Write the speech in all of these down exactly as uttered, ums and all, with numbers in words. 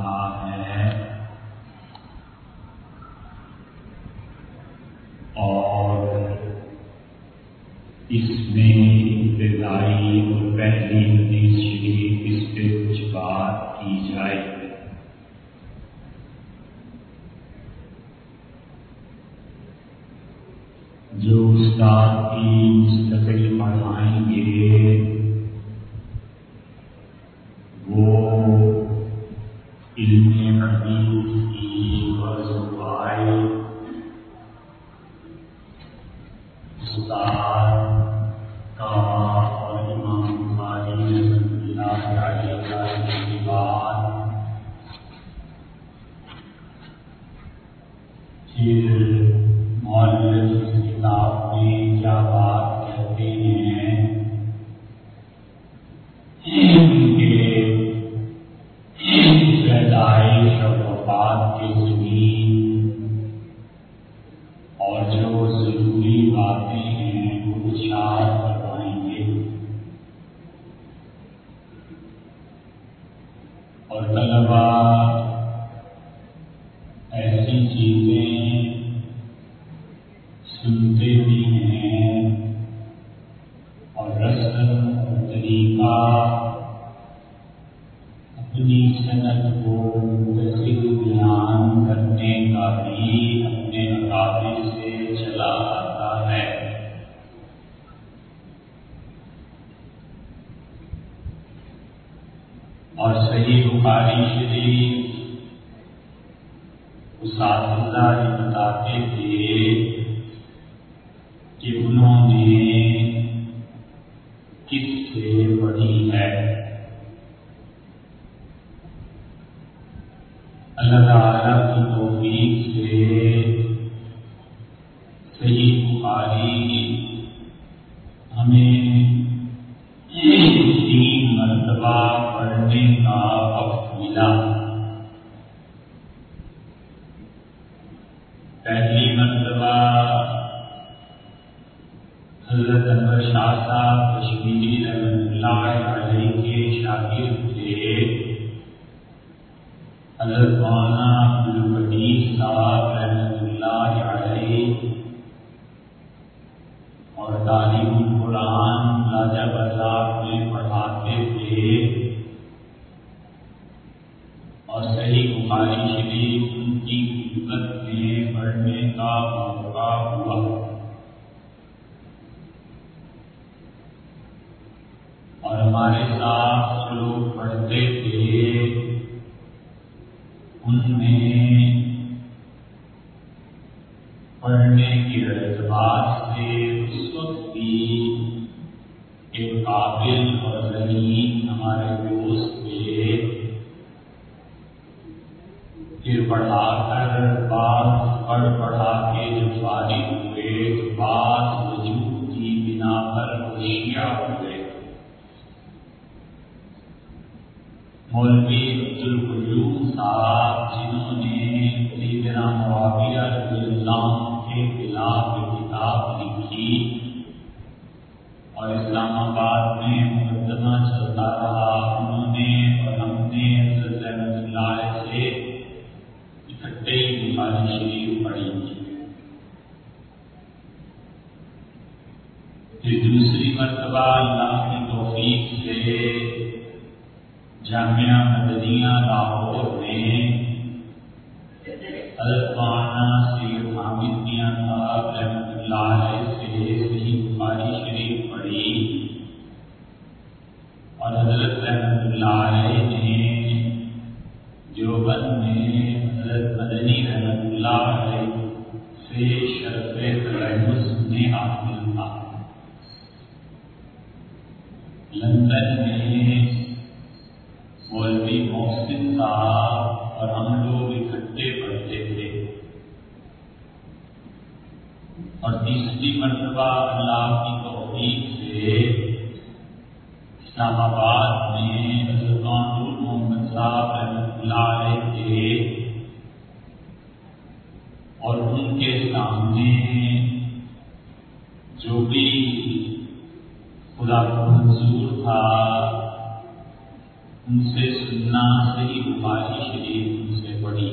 رہا ہے اور اس میں ابتدائی اور پہلی حدیث شریف اس پہ کچھ بات کی جائے۔ جو استاد کی مستقل پڑھائیں گے وہ علم حدیث کی وظائف استاد کا اور امام بخاری رحمۃ اللہ علیہ کے بعد پھر مؤلف اس کتاب میں کیا بات کہتے ہیں ان کے پیدائش اور وفات کے زمین اور جو ضروری باتیں ہیں وہ اشارہ کروائیں گے اور طلبا ایسی چیزیں سنتے بھی ہیں اور رسم اور طریقہ اپنی صنعت کو متصل بیان کرنے کا بھی اپنے اکابر سے چلا آتا ہے۔ اور صحیح بخاری شریف اساتذہ یہ بتاتے تھے کہ انہوں نے کس سے پڑھی ہے۔ اللہ تعالیٰ کی توفیق سے صحیح بخاری ہمیں تین مرتبہ پڑھنے کا وقت ملا۔ پہلی مرتبہ حضرت انور شاہ صاحب کشمیری رحمۃ اللہ علیہ کے شاگرد تھے، حضرت مولانا عبدالقدیر صاحب رحمۃ اللہ علیہ اور تعلیم القرآن راجہ بازار میں پڑھاتے تھے اور صحیح بخاری شریف ان کی خدمت میں پڑھنے کا موقع ہوا۔ اور ہمارے ساتھ جو لوگ پڑھتے تھے ان میں پڑھنے کے اعتبار سے اس وقت بھی ایک قابل اور ذہین ہمارے دوست تھے، پھر پڑھا کر بعض پڑھ پڑھا کے جو فارغ ہوئے تو بعض وجود کی بنا پر ہوشیار ہو گئے۔ مولوی عبدالقیوم صاحب جنہوں نے سیدنا معاویہ رضی اللہ عنہ کے خلاف کتاب لکھی اور اسلام آباد میں مقدمہ چلتا رہا، انہوں نے اور ہم نے حضرت رحمۃ اللہ سے اکٹھے ہی بخاری شریف پڑھی تھی۔ پھر دوسری مرتبہ اللہ کی توفیق سے جامعہ مدنیہ لاہور میں حضرت مولانا سید حامد میاں صاحب رحمۃ اللہ علیہ سے صحیح بخاری شریف پڑھی اور حضرت رحمۃ اللہ علیہ نے دیوبند میں حضرت مدنی رحمۃ اللہ علیہ سے شرف تلمذ میں حاصل تھا۔ لندن میں مولوی محسن صاحب اور ہم لوگ اکٹھے پڑھتے تھے اور تیسری مرتبہ اللہ کی توفیق سے اسلام آباد میں حضرت نور محمد صاحب رحمۃ اللہ علیہ تھے اور ان کے سامنے جو بھی خدا کو منظور تھا ان سے سننا، صحیح بخاری شریف ان سے پڑھی،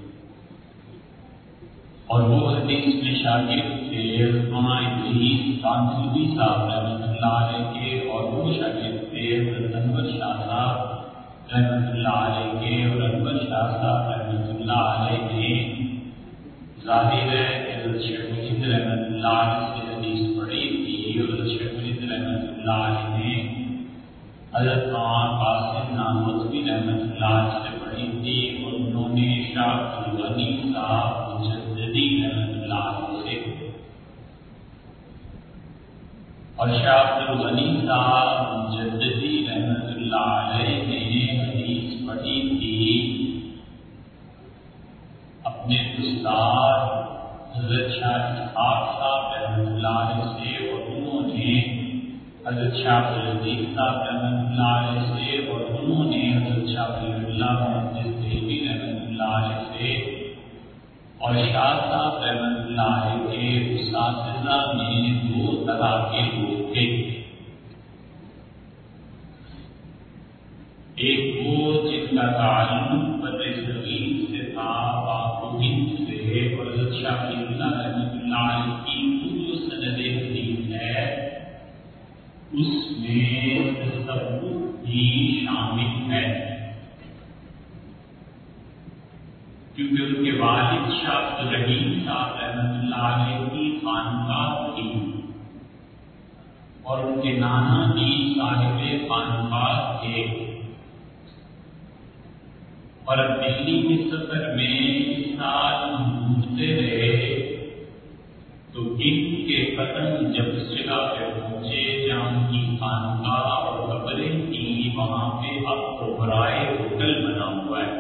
اور وہ حدیث میں شاگرد تھے علامہ ادریس کانتوی صاحب رحمۃ اللہ علیہ کے، اور وہ شاگرد تھے حضرت انور شاہ صاحب رحمۃ اللہ علیہ کے، اور انور شاہ صاحب رحمۃ اللہ علیہ نے ظاہر ہے کہ حضرت شیخ الہند رحمۃ اللہ علیہ سے حدیث پڑھی تھی، اور حضرت شیخ الہند رحمۃ اللہ علیہ نے حضرت مولانا قاسم نانوتوی رحمۃ اللہ علیہ سے پڑھی تھی، اور انہوں نے شاہ عبد الغنی صاحب مجددی رحمۃ اللہ علیہ سے، اور شاہ عبد الغنی صاحب مجددی رحمۃ اللہ علیہ نے حدیث پڑھی تھی اپنے استاد حضرت شاہ اسحاق صاحب رحمۃ اللہ علیہ سے، اور انہوں نے حضرت شاہ عبدالعزیز صاحب رحمۃ اللہ علیہ سے، اور انہوں نے حضرت شاہ اللہ محمد دہلوی رحمۃ اللہ علیہ سے، اور شاہ صاحب رحمۃ اللہ علیہ کے اساتذہ میں دو طرح کے لوگ تھے، ایک وہ جن کا تعلق بر صغیر سے تھا، پاک و ہند سے، اور حضرت شاہ اللہ رحمۃ اللہ علیہ کی جو سند حدیث ہے اس میں تصوف بھی شامل ہے، کیونکہ ان کے والد شاہ عبد الرحیم صاحب رحمۃ اللہ علیہ کی خانقاہ تھی، اور ان کے نانا بھی صاحب خانقاہ تھے، اور اب دلی کے سفر میں اس سال گھومتے رہے تو ان کے قدم جب اس جگہ پہ پہنچے جہاں ان کی خانقاہ اور قبریں تھیں، وہاں پہ اب اوبرائے ہوٹل بنا ہوا ہے،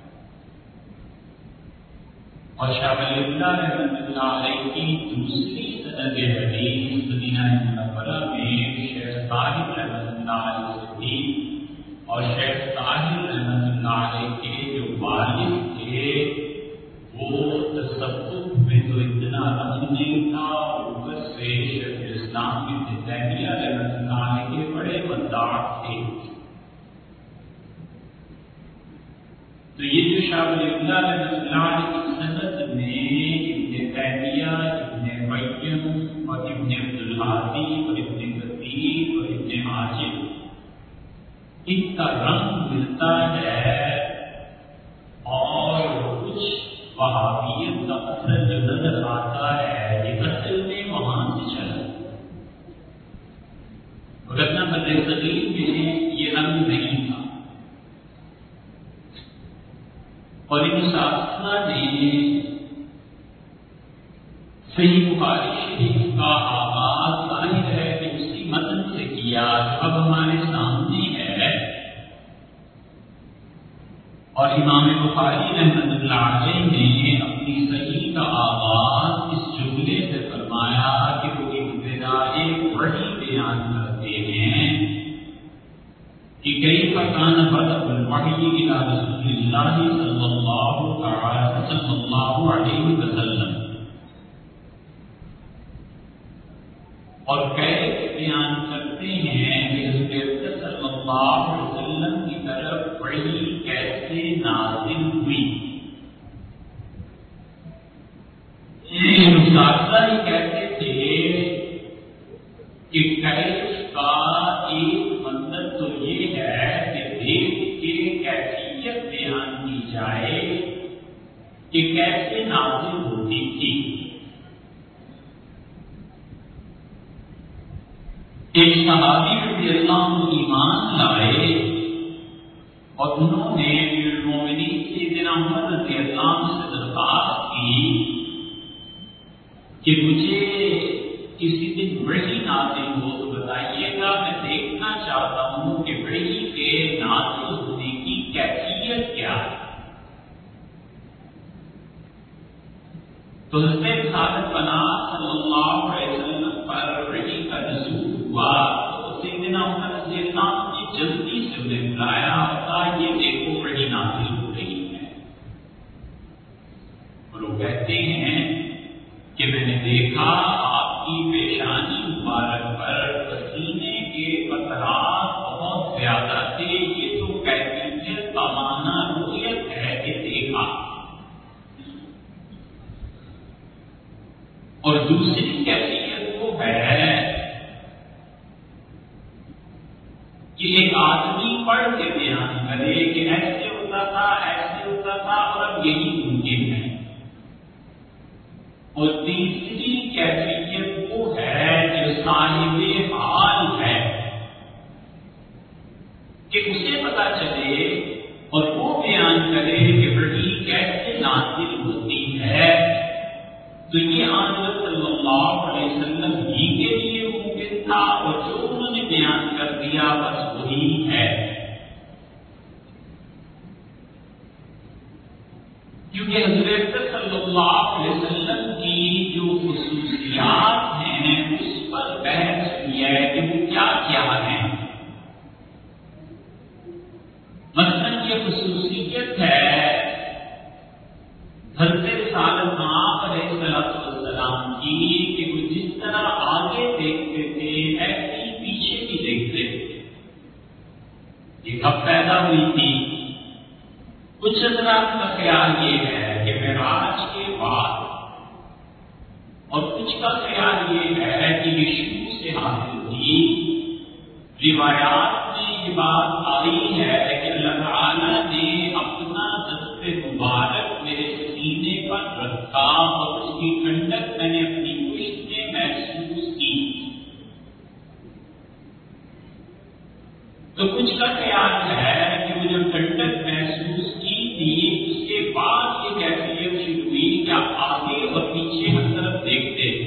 اور شاہ ولی اللہ رحمۃ اللہ علیہ کی دوسری سند حدیث مدینہ منورہ میں شیخ طاہر رحمۃ اللہ علیہ سے تھی، اور شیخ طاہر رحمۃ اللہ علیہ کے جو والد تھے وہ تصوف میں تو اتنا رنگ نہیں تھا، اور اوپر سے شیخ الاسلام ابن تیمیہ رحمۃ اللہ علیہ کے بڑے مداح تھے، تو یہ جو شاہ ولی اللہ رحمۃ اللہ علیہ کی سند میں ابن تیمیہ، ابن قیم اور ابن عبد الہادی اور ابن کثیر اور ابن حاجب ان کا رنگ ملتا ہے، اور کچھ وہابیت کا اثر جو نظر آتا ہے یہ اصل میں وہاں سے چلا، ورنہ بر صغیر میں یہ رنگ نہیں تھا، اور ان اساتذہ نے صحیح بخاری شریف کا آغاز ظاہر ہے کہ اسی متن سے کیا جو اب ہمارے سامنے ہے، اور امام بخاری رحمۃ اللہ علیہ نے اپنی صحیح کا آغاز اس جملے سے فرمایا کہ وہ ابتداء وحی بیان کرتے ہیں کہ کیف کان بدء الوحی الی رسول اللہ صلی اللہ تعالی صلی اللہ علیہ وسلم، اور کیف بیان کرتے ہیں کہ حضرت صلی اللہ علیہ وسلم کی طرف وحی کیسے نازل ہوئی، اساتذہ ہی کہتے تھے کہ کیف کا ایک مطلب تو یہ ہے کہ دیکھ کے کیفیت بیان کی جائے کہ کیسے نازل ہوتی تھی، ایک صحابی رضی اللہ عنہ ایمان لائے، اور انہوں نے المومنین سیدنا عمر رضی اللہ عنہ سے درخواست کی کہ مجھے کسی دن وحی نازل ہو تو بتائیے گا، میں دیکھنا چاہتا ہوں کہ وحی کے نازل ہونے کی کیفیت کیا ہے، تو حضرت صادق پناہ صلی اللہ علیہ وسلم پر وحی کا نزول ہوا، تو سیدنا عمر رضی اللہ عنہ نے جلدی سے انہیں بلایا اور کہا یہ دیکھو وحی نازل ہو رہی ہے، اور وہ کہتے ہیں کہ میں نے دیکھا آپ کی پیشانی مبارک پر پسینے کے قطرات بہت زیادہ تھے، یہ تو کہتے دوسری کیفیت وہ ہے کہ ایک آدمی پڑھ کے بیان کرے کہ ایسے ہوتا تھا ایسے ہوتا تھا اور اب یہی ممکن ہے. اور تیسری کیفیت وہ ہے جو صاحب حال ہے کہ اسے پتا چلے اور وہ بیان کرے کہ وحی کیسے نازل ہوتی ہے. تو یہ حضرت صلی اللہ علیہ وسلم ہی کے لیے ممکن تھا اور جو انہوں نے بیان کر دیا بس وہی ہے. کیونکہ حضرت صلی اللہ علیہ وسلم کی جو خصوصیات ہیں اس پر بحث ہوئی ہے کہ وہ کیا کیا ہے. مثلاً یہ خصوصیت ہے حضرت رسالت آپ علیہ السلام کی کہ وہ جس طرح آگے دیکھتے تھے ایسے ہی پیچھے بھی دیکھتے تھے. یہ کب پیدا ہوئی تھی؟ کچھ حضرات کا خیال یہ ہے کہ معراج کے بعد، اور کچھ کا خیال یہ ہے کہ یہ شروع سے حاصل ہوئی. روایات میں یہ بات آئی ہے کہ اللہ تعالیٰ نے اپنا دست مبارک میرے سینے پر رکھا اور اس کی ٹھنڈک میں نے اپنی پشت میں محسوس کی. تو کچھ کا خیال ہے کہ وہ جو ٹھنڈک محسوس کی تھی اس کے بعد یہ کیفیت شروع ہوئی کہ آپ آگے اور پیچھے ہر طرف دیکھتے تھے.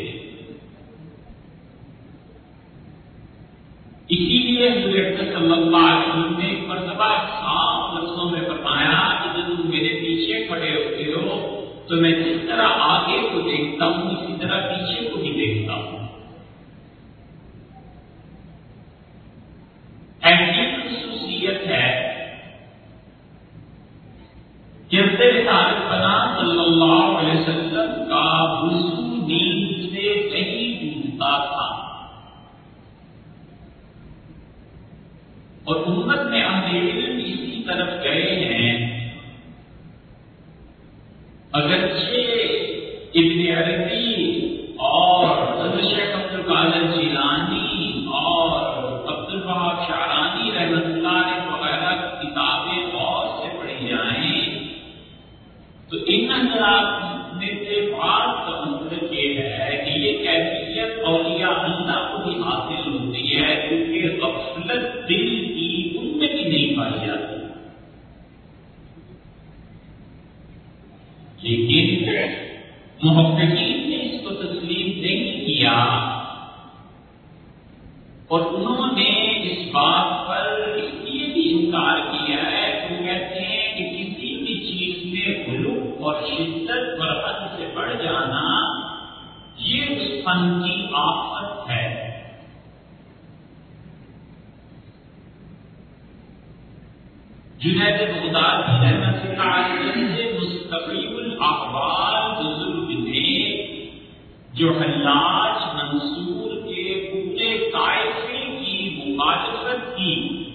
اسی لیے حضرت صلی اللہ علیہ وسلم نے ایک مرتبہ صاف لفظوں میں فرمایا کہ جب تم میرے پیچھے کھڑے ہوتے ہو تو میں جس طرح آگے کو دیکھتا ہوں اسی طرح پیچھے کو بھی دیکھتا ہوں. ایسی خصوصیت ہے کہ رسالت پناہ صلی اللہ علیہ وسلم کا وضو نیند سے نہیں ڈوبتا تھا. اور امت میں اہل علم اسی طرف گئے ہیں. اگرچہ ابن عربی اور حضرت شیخ عبد القادر جیلانی اور عبد الوہاب شعرانی رحمۃ اللہ علیہ وغیرہ کی کتابیں اور سے پڑھی جائیں تو ان حضرات میں سے بعض کا مطلب یہ ہے کہ یہ کیفیت اولیاء اللہ کو بھی حاصل ہوتی ہے کیونکہ غفلت دل کی ان میں بھی نہیں پائی جاتی. لیکن محققین نے اس کو تسلیم نہیں کیا اور انہوں نے اس بات پر اس لیے بھی انکار کیا ہے کہ وہ کہتے ہیں کہ کسی بھی چیز میں غلو اور شدت پر حد سے بڑھ جانا یہ اس فن کی آفت ہے. جنید بغدادی رحمۃ اللہ علیہ سے مستقیم الاحوال بزرگ نے جو حلاج منصور کے پورے طائفے کی مخالفت کی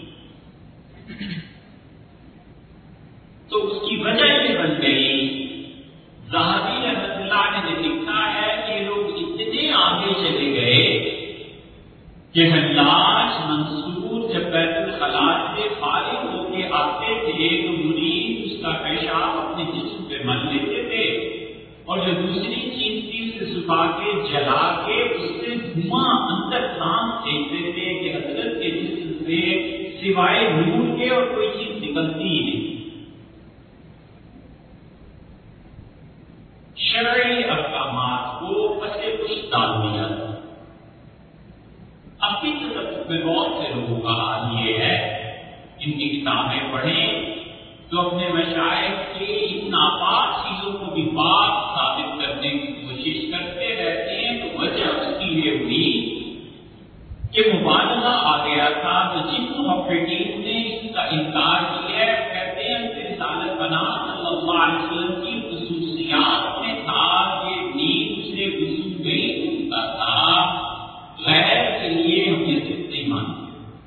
تو اس کی وجہ یہ بن گئی. ذہبی رحمۃ اللہ نے لکھا ہے کہ لوگ اتنے آگے چلے گئے کہ حلاج منصور جب بیت الخلاء سے فارغ ہو کے آتے تھے تو مرید اس کا پیشاب اپنے جسم پہ مل لیتے تھے اور جو دوسری چیز تھی اسے سکھا کے جلا کے اس سے دھواں اندر سانس پھینکتے تھے کہ حضرت کے جسم سے سوائے نور کے اور کوئی چیز نکلتی ہی نہیں. شرعی احکامات کو پسے کچھ ڈال دیا. اب بھی تصوف میں بہت سے لوگوں کا حال یہ ہے ان کی کتابیں پڑھیں تو اپنے مشائخ کے ان ناپاک چیزوں کو بھی پاک ثابت کرنے کی کوشش کرتے رہتے ہیں. تو وجہ اس کی یہ ہوئی کہ مبالغہ آ گیا تھا. تو جن محققین نے اس کا انکار کیا ہے وہ کہتے ہیں کہ رسالت پناہ صلی اللہ علیہ وسلم کی خصوصیات میں تھا کہ نیند سے وضو نہیں ہوتا تھا. غیر کے لیے ہم یہ ضد نہیں مانتے.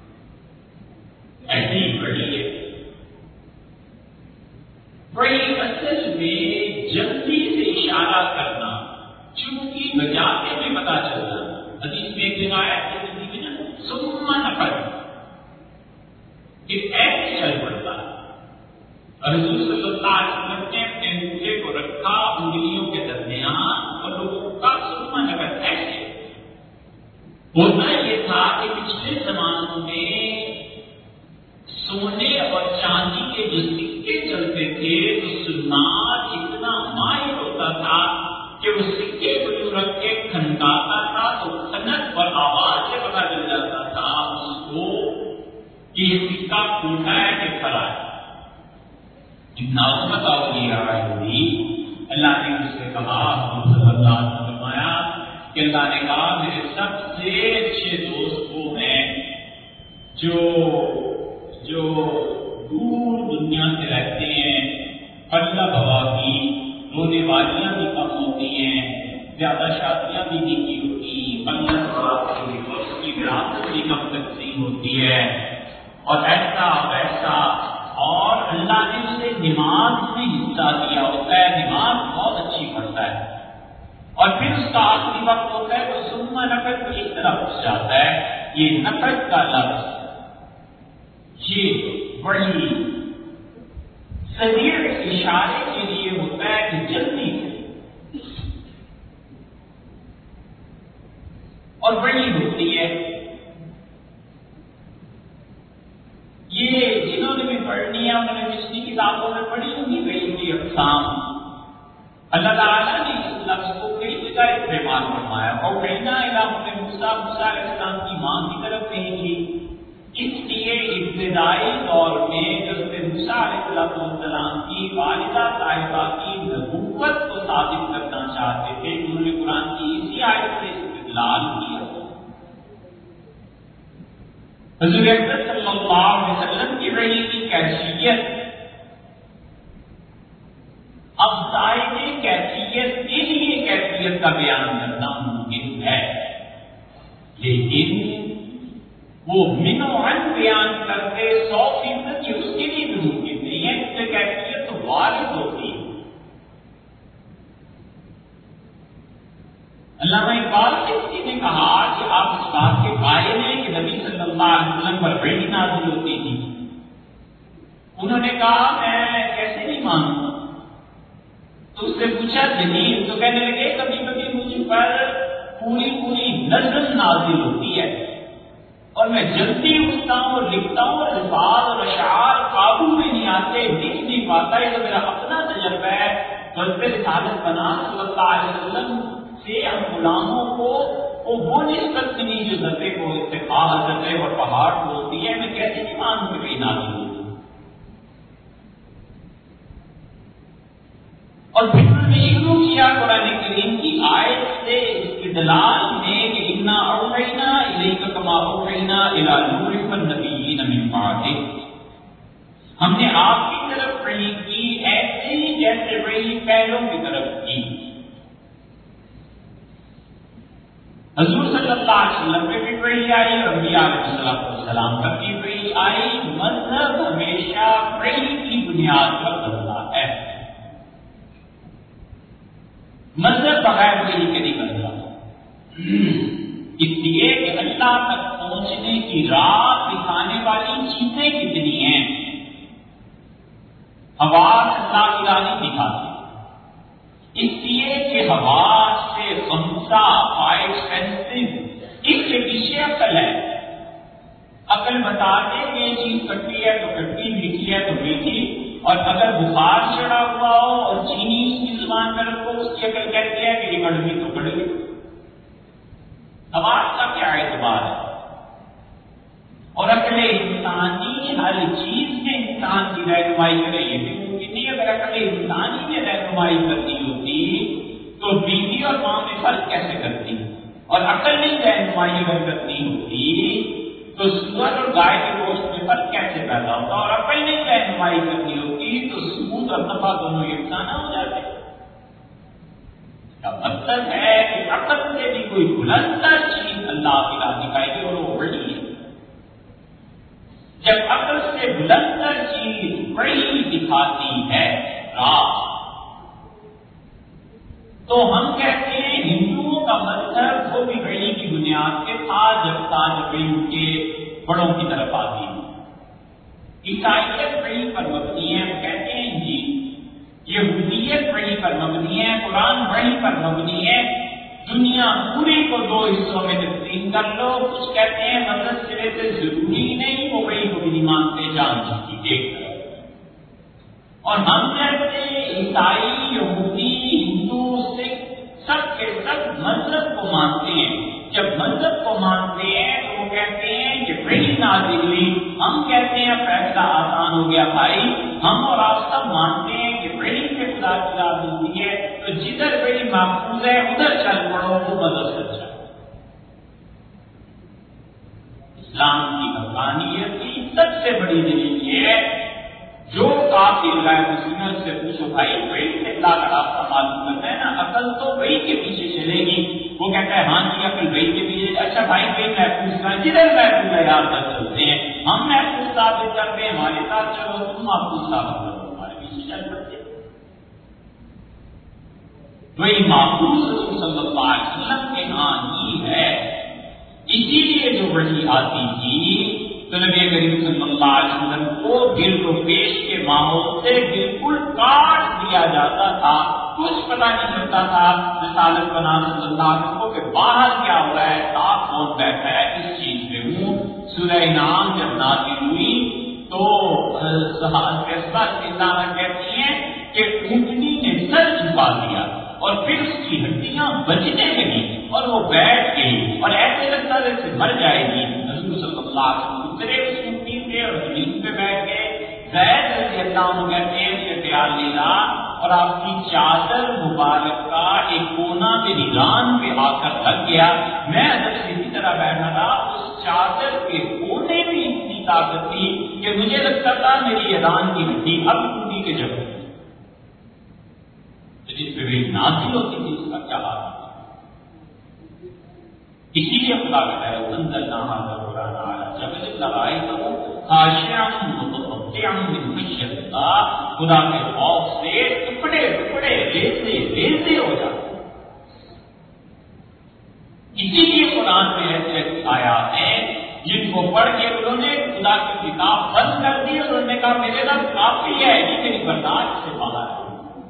ایسی ہی بڑی ہے بڑی اصل میں جلدی سے اشارہ کرنا چونکہ بجا کے بھی پتا چلتا. حدیث میں ایک جگہ آیا سما نفر پھر ایسے چل پڑتا ہے. حضور صلی اللہ علیہ وسلم نے اپنے انگوٹھے کو رکھا انگلیوں کے درمیان اور لوگوں کا سما نفر ایسے. ہوتا یہ تھا کہ پچھلے زمانوں میں سونے اور چاندی کے جو سکے چلتے تھے تو سنار اتنا ماہر ہوتا تھا کہ وہ سکے کو جو رکھ کے کھنکاتا تھا تو کھنک اور آواز سے پتا چل جاتا تھا اس کو کہ یہ سکہ ٹوٹا ہے کہ کھڑا ہے. جتنا عظمت اولیاء ہوئی اللہ نے اس سے کہا صلی اللہ علیہ وسلم فرمایا کہ اللہ نے کہا میرے سب سے اچھے دوست وہ ہیں جو جو دور دنیا سے رہتے ہیں. پلہ بوا کی رونے والیاں بھی کم ہوتی ہیں, زیادہ شادیاں بھی نہیں کی ہوتی, پلہ بوا کی اس کی وراثت بھی کم تقسیم ہوتی ہے اور ایسا ویسا. اور اللہ نے اسے نماز میں حصہ دیا ہوتا ہے, نماز بہت اچھی پڑھتا ہے اور پھر اس کا آخری وقت ہوتا ہے تو سما نفر کی طرف گھس جاتا ہے. یہ نفر کا لفظ یہ بڑی سریع اشارے کے لیے ہوتا ہے کہ جلدی سے اور بڑی ہوتی ہے. یہ جنہوں نے بھی پڑھنی ہے انہوں نے پچھلی کتابوں میں پڑھی ہونی گئی ہوئی اقسام. اللہ تعالیٰ نے اس لفظ کو کئی جگہ استعمال فرمایا اور کہنا علاقوں میں موسیٰ موسیٰ علیہ السلام کی ماں کی طرف نہیں کی. اس لیے ابتدائی دور میں جب موسیٰ علیہ السلام کی والدہ طاہرہ کی نبوت کو ثابت کرنا چاہتے تھے انہوں نے قرآن کی اسی آیت سے استدلال کیا. حضور اکرم صلی اللہ علیہ وسلم کی وحی کی کیفیت اب ظاہر کیفیت کے لیے کیفیت کا بیان کرنا ممکن ہے, لیکن وہ منوعن بیان کرتے سو فیصد یہ اس کے لیے بھی ممکن نہیں ہے کیونکہ کیفیت تو وارد ہوتی ہے. علامہ اقبال کسی نے کہا کہ آپ اس بات کے قائل ہیں کہ نبی صلی اللہ علیہ وسلم پر وحی نازل ہوتی تھی. انہوں نے کہا میں کیسے نہیں مانوں. تو اس سے پوچھا دلیل, تو کہنے لگے کبھی کبھی مجھ پر پوری پوری نظم نازل ہوتی ہے اور میں جلدی اٹھتا ہوں اور لکھتا ہوں اور الفاظ اور اشعار قابو میں نہیں آتے, لکھ نہیں پاتا. یہ تو میرا اپنا تجربہ ہے. حضرت رسالت بنا صلی اللہ علیہ وسلم سے ہم غلاموں کو وہ نسبت نہیں جو ذرے کو اتفاق ذرے اور پہاڑ کو ہوتی ہے. میں کیسے نہیں مانوں کہ وہی نازل ہوتی. اور پھر میں شروع کیا قرآن کریم کی آیت سے استدلال میں کہ انا اوحینا الیک کما اوحینا الی نوح والنبیین من بعدہ, ہم نے آپ کی طرف وحی کی ایسے ہی جیسے وحی پہلوں کی طرف کی. حضور صلی اللہ علیہ وسلم پہ بھی وحی آئی اور انبیاء علیہ السلام پر بھی وحی آئی. مذہب ہمیشہ وحی کی بنیاد پر بدلا ہے, مذہب بغیر وحی کے نہیں بدلا. اس لیے کہ اللہ تک پہنچنے کی راہ دکھانے والی چیزیں کتنی ہیں. حواس اللہ کی راہ نہیں دکھاتی, اس لیے کہ حواس سے خمسہ فائیو سینسز اس کے پیچھے عقل ہے. عقل بتا دے کہ یہ چیز کٹی ہے تو کٹی, میٹھی ہے تو میٹھی. اور اگر بخار چڑھا ہوا ہو اور چینی اس کی زبان میں رکھو اس کی عقل کہتی ہے کہ یہ کڑوی تو کڑوی. حواس کا کیا اعتبار ہے؟ اور عقل انسانی ہر چیز میں انسان کی رہنمائی کرے یہ بھی ممکن نہیں. اگر عقل انسانی میں رہنمائی کرنی ہوتی تو بیوی اور ماں میں فرق کیسے کرتی؟ اور عقل نہیں رہنمائی اگر کرنی ہوتی تو سور اور گائے کے گوشت میں فرق کیسے پیدا ہوتا؟ اور عقل نہیں رہنمائی کرنی ہوتی تو سود اور نفع دونوں یکساں ہو جاتے. کا مطلب ہے کہ عقل سے بھی کوئی بلندر چیز اللہ کی راہ دکھائے گی اور وہ بڑی ہے. جب عقل سے بلندر چیز بڑی دکھاتی ہے راہ, تو ہم کہتے ہیں ہندوؤں کا بڑوں کی طرف آتی ہے. عیسائیت وحی پر مبنی ہے، کہتے ہیں جی یہودیت وحی پر مبنی ہے، قرآن وحی پر مبنی ہے. دنیا پوری کو دو حصوں میں تقسیم کر لو. کچھ کہتے ہیں مطلب سرے سے ضروری نہیں، وہ وحی کو بھی نہیں مانتے، جان کی ایک طرف. اور ہم کہتے ہیں عیسائی، یہودی، ہندو، سکھ سب کے سب مذہب کو مانتے ہیں. جب مذہب کو مانتے ہیں تو وہ کہتے ہیں کہ وحی نازل ہوئی. ہم کہتے ہیں فیصلہ آسان ہو گیا بھائی، ہم اور آپ سب مانتے ہیں کہ وحی سے خدا کی ذات ہوتی ہے، تو جدھر وحی محفوظ ہے ادھر چل پڑو، وہ مذہب سچا. اسلام کی حقانیت کی سب سے بڑی دلیل یہ ہے، جو کافر غیر مسلم سے پوچھو بھائی وحی سے اللہ کا راستہ معلوم کرنا ہے نا، عقل تو وحی کے پیچھے چلے گی. وہ کہتا ہے ہاں جی عقل وحی کے پیچھے. اچھا بھائی وحی محفوظ کرنا، جدھر محفوظ ہے یار تک چلتے ہیں. ہم محفوظ ثابت کرتے ہیں، ہمارے ساتھ چلو، تم محفوظ ثابت کرو، ہمارے پیچھے چل پڑتے. وہی محفوظ رسول صلی اللہ علیہ وسلم کے ہاں ہی ہے. اسی لیے جو وحی آتی تھی تو نبی کریم صلی اللہ علیہ وسلم کو گرد و پیش کے ماحول سے بالکل کاٹ دیا جاتا تھا. کچھ پتا نہیں چلتا تھا رسالت بنا صلی اللہ علیہ وسلم کو کہ باہر کیا ہو رہا ہے، آپ کون بیٹھا ہے، کس چیز پہ ہوں. سورہ انعام جب نازل ہوئی تو صحابہ کہتی ہیں کہ اونٹنی نے سر جھکا دیا اور پھر اس کی ہڈیاں بجنے لگی اور وہ بیٹھ گئی اور ایسے لگتا جیسے مر جائے گی. حضور صلی اللہ علیہ وسلم اترے اس اونٹنی سے اور زمین پہ بیٹھ گئے. زید رضی اللہ عنہ کہتے ہیں کہ پیار لیلا اور آپ کی چادر مبارک کا ایک کونا میری ران پہ آ کر لگ گیا. میں ادھر سے اسی طرح بیٹھا رہا، اس چادر کے کونے میں اتنی طاقت تھی کہ مجھے لگتا تھا میری ران کی ہڈی اب ٹوٹی کے جب جس پہ بھی نازل ہوتی تھی اس کا کیا حال ہوتا. اسی لیے خدا کہتا ہے انزلنا هذا القرآن على جبل لرأيته خاشعا متصدعا من خشية الله. خدا کے خوف سے ٹکڑے ٹکڑے ریزے ریزے ہو جاتے. اسی لیے قرآن میں ایسے ایسے آیات ہیں جن کو پڑھ کے انہوں نے خدا کی کتاب بند کر دی اور انہوں نے کہا میرے رب کافی ہے، یہ میری برداشت سے باہر ہے.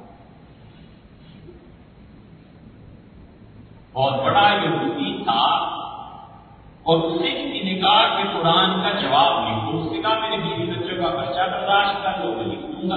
بہت بڑا یہودی تھا اور اسے کسی نے کہا کہ قرآن کا جواب لکھو. اس نے کہا میرے بیوی بچوں کا خرچہ برداشت کر لو، میں لکھ دوں گا.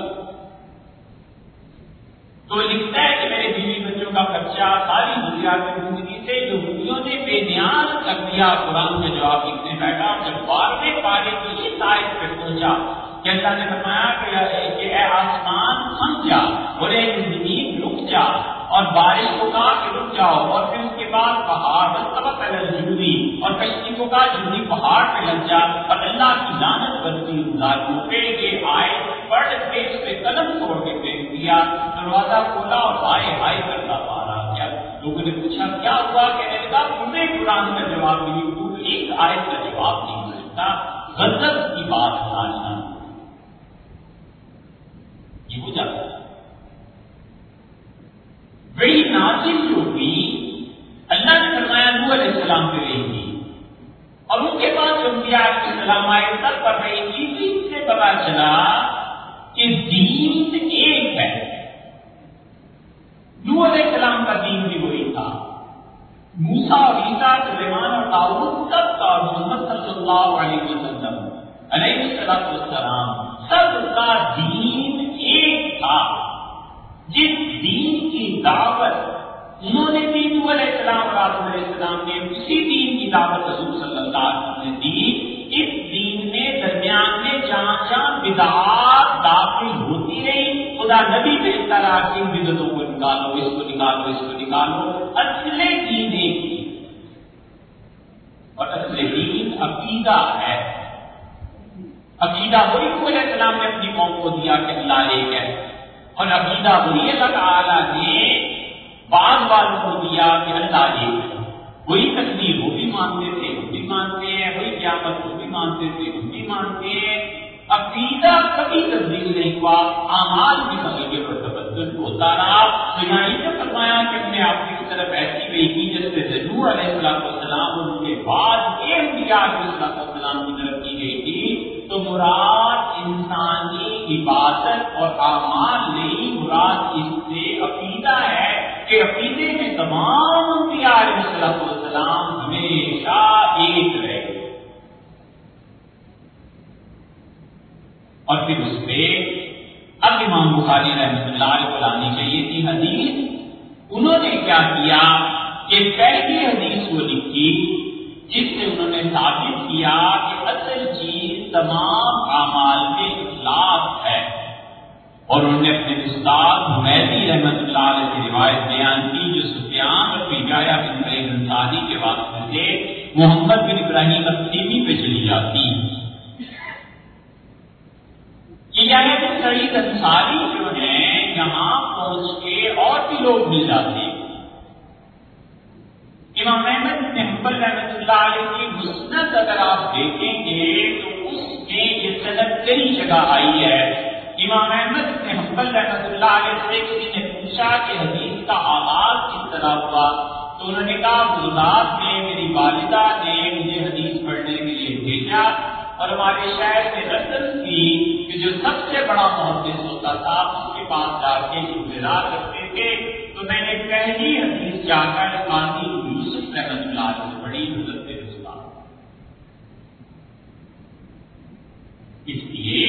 تو لکھتا ہے کہ میرے بیوی بچوں کا خرچہ ساری دنیا کی زندگی سے یہودیوں نے بے نیاز کر دیا. قرآن کا جواب لکھنے بیٹھا اور جب بارہویں پارے کی اس آیت پہ پہنچا کہ اللہ نے فرمایا کہ اے آسمان تھم جا اور اے زمین رک جا، اور بارش کو کہا کہ رک جاؤ، اور پھر اس کے بعد پہاڑ سبق جوری اور کشتی کو کہا جوری پہاڑ پہ لگ جا، اور اللہ کی لعنت برسی ظالموں پہ. یہ آئے پڑھ کے اس پہ قلم توڑ کے پھینک دیا، دروازہ کھولا اور ہائے ہائے کرتا مارا گیا. لوگوں نے پوچھا کیا ہوا، کہنے لگا پورے قرآن کا جواب نہیں، پورے ایک آیت کا جواب نہیں مل سکتا. غضب کی بات ساننا یہ ہو جاتا ہے. وہی نازل جو ہوئی اللہ نے فرمایا نوح علیہ السلام پہ رہی تھی اور ان کے بعد جو انبیاء علیہ السلام آئے سب پر رہی تھی. تو اس سے پتا چلا کہ دین ایک ہے. نوح علیہ السلام کا دین بھی وہی تھا، موسیٰ اور عیسیٰ سلیمان اور داؤد سب کا، محمد صلی اللہ علیہ وسلم علیہ السلام سب کا دین ایک تھا. جس دین کی دعوت انہوں نے دی نوح علیہ السلام اور آدم علیہ السلام نے، اسی دین کی دعوت رسول صلی اللہ علیہ وسلم نے دی. اس دین میں درمیان میں جہاں جہاں بدعات داخل ہوتی رہی، خدا نبی پہ اس طرح کی بدعتوں کو نکالو، اس کو نکالو، اس کو نکالو. اصل دین ایک ہی، اور اصل دین عقیدہ ہے. عقیدہ وہی نوح علیہ السلام نے اپنی قوم کو دیا کہ اللہ ایک ہے، اور عقیدہ وہی اللہ تعالیٰ نے بعض والوں کو دیا کہ اللہ ایک ہے. وہی تقدیر وہ بھی مانتے تھے، وہ بھی مانتے ہیں، وہی قیامت وہ بھی مانتے تھے، وہ بھی مانتے ہیں. عقیدہ کبھی تبدیل نہیں ہوا، اعمال بھی تغیر اور تبدل ہوتا رہا. تو یہاں یہ فرمایا کہ اپنے آپ کی کی طرف ایسی گئی کی جیسے نوح علیہ السلام ان کے بعد یہ انبیاء علیہ السلام کی طرف کی گئی تھی، تو مراد انسانی عبادت اور اعمال نہیں، مراد اس سے عقیدہ ہے کہ عقیدے میں تمام انبیاء علیہ السلام ہمیشہ ایک رہے، اور پھر اس پہ اب امام بخاری رحمۃ اللہ علیہ کو لانی چاہیے تھی حدیث. انہوں نے کیا کیا کہ پہلی حدیث وہ لکھی جس سے انہوں نے ثابت کیا کہ اصل چیز تمام اعمال میں اخلاص ہے، اور انہوں نے اپنے استاد حمیدی رحمۃ اللہ علیہ کی روایت بیان کی جو سفیان اور رجایا بن سعید انصاری کے واسطے سے محمد بن ابراہیم التیمی پہ چلی جاتی. رجایا بن سعید انصاری جو ہیں یہاں پہنچ کے اور بھی لوگ مل جاتے ہیں. امام احمد بن حنبل رحمۃ اللہ علیہ کی مسند اگر آپ دیکھیں گے تو اس میں یہ سند کئی جگہ آئی ہے. امام احمد بن حنبل رحمۃ اللہ علیہ سے کسی نے پوچھا کہ حدیث کا آغاز کس طرح ہوا، تو انہوں نے کہا گجرات میں میری والدہ نے مجھے حدیث پڑھنے کے لیے بھیجا، اور ہمارے شہر میں رسم تھی کہ جو سب سے بڑا محدث ہوتا تھا اس کے پاس جا کے انتظار کرتے تھے. تو میں نے پہلی حدیث جا کر قاضی یوسف رحمۃ اللہ علیہ سے پڑھی حضرت رسول. اس لیے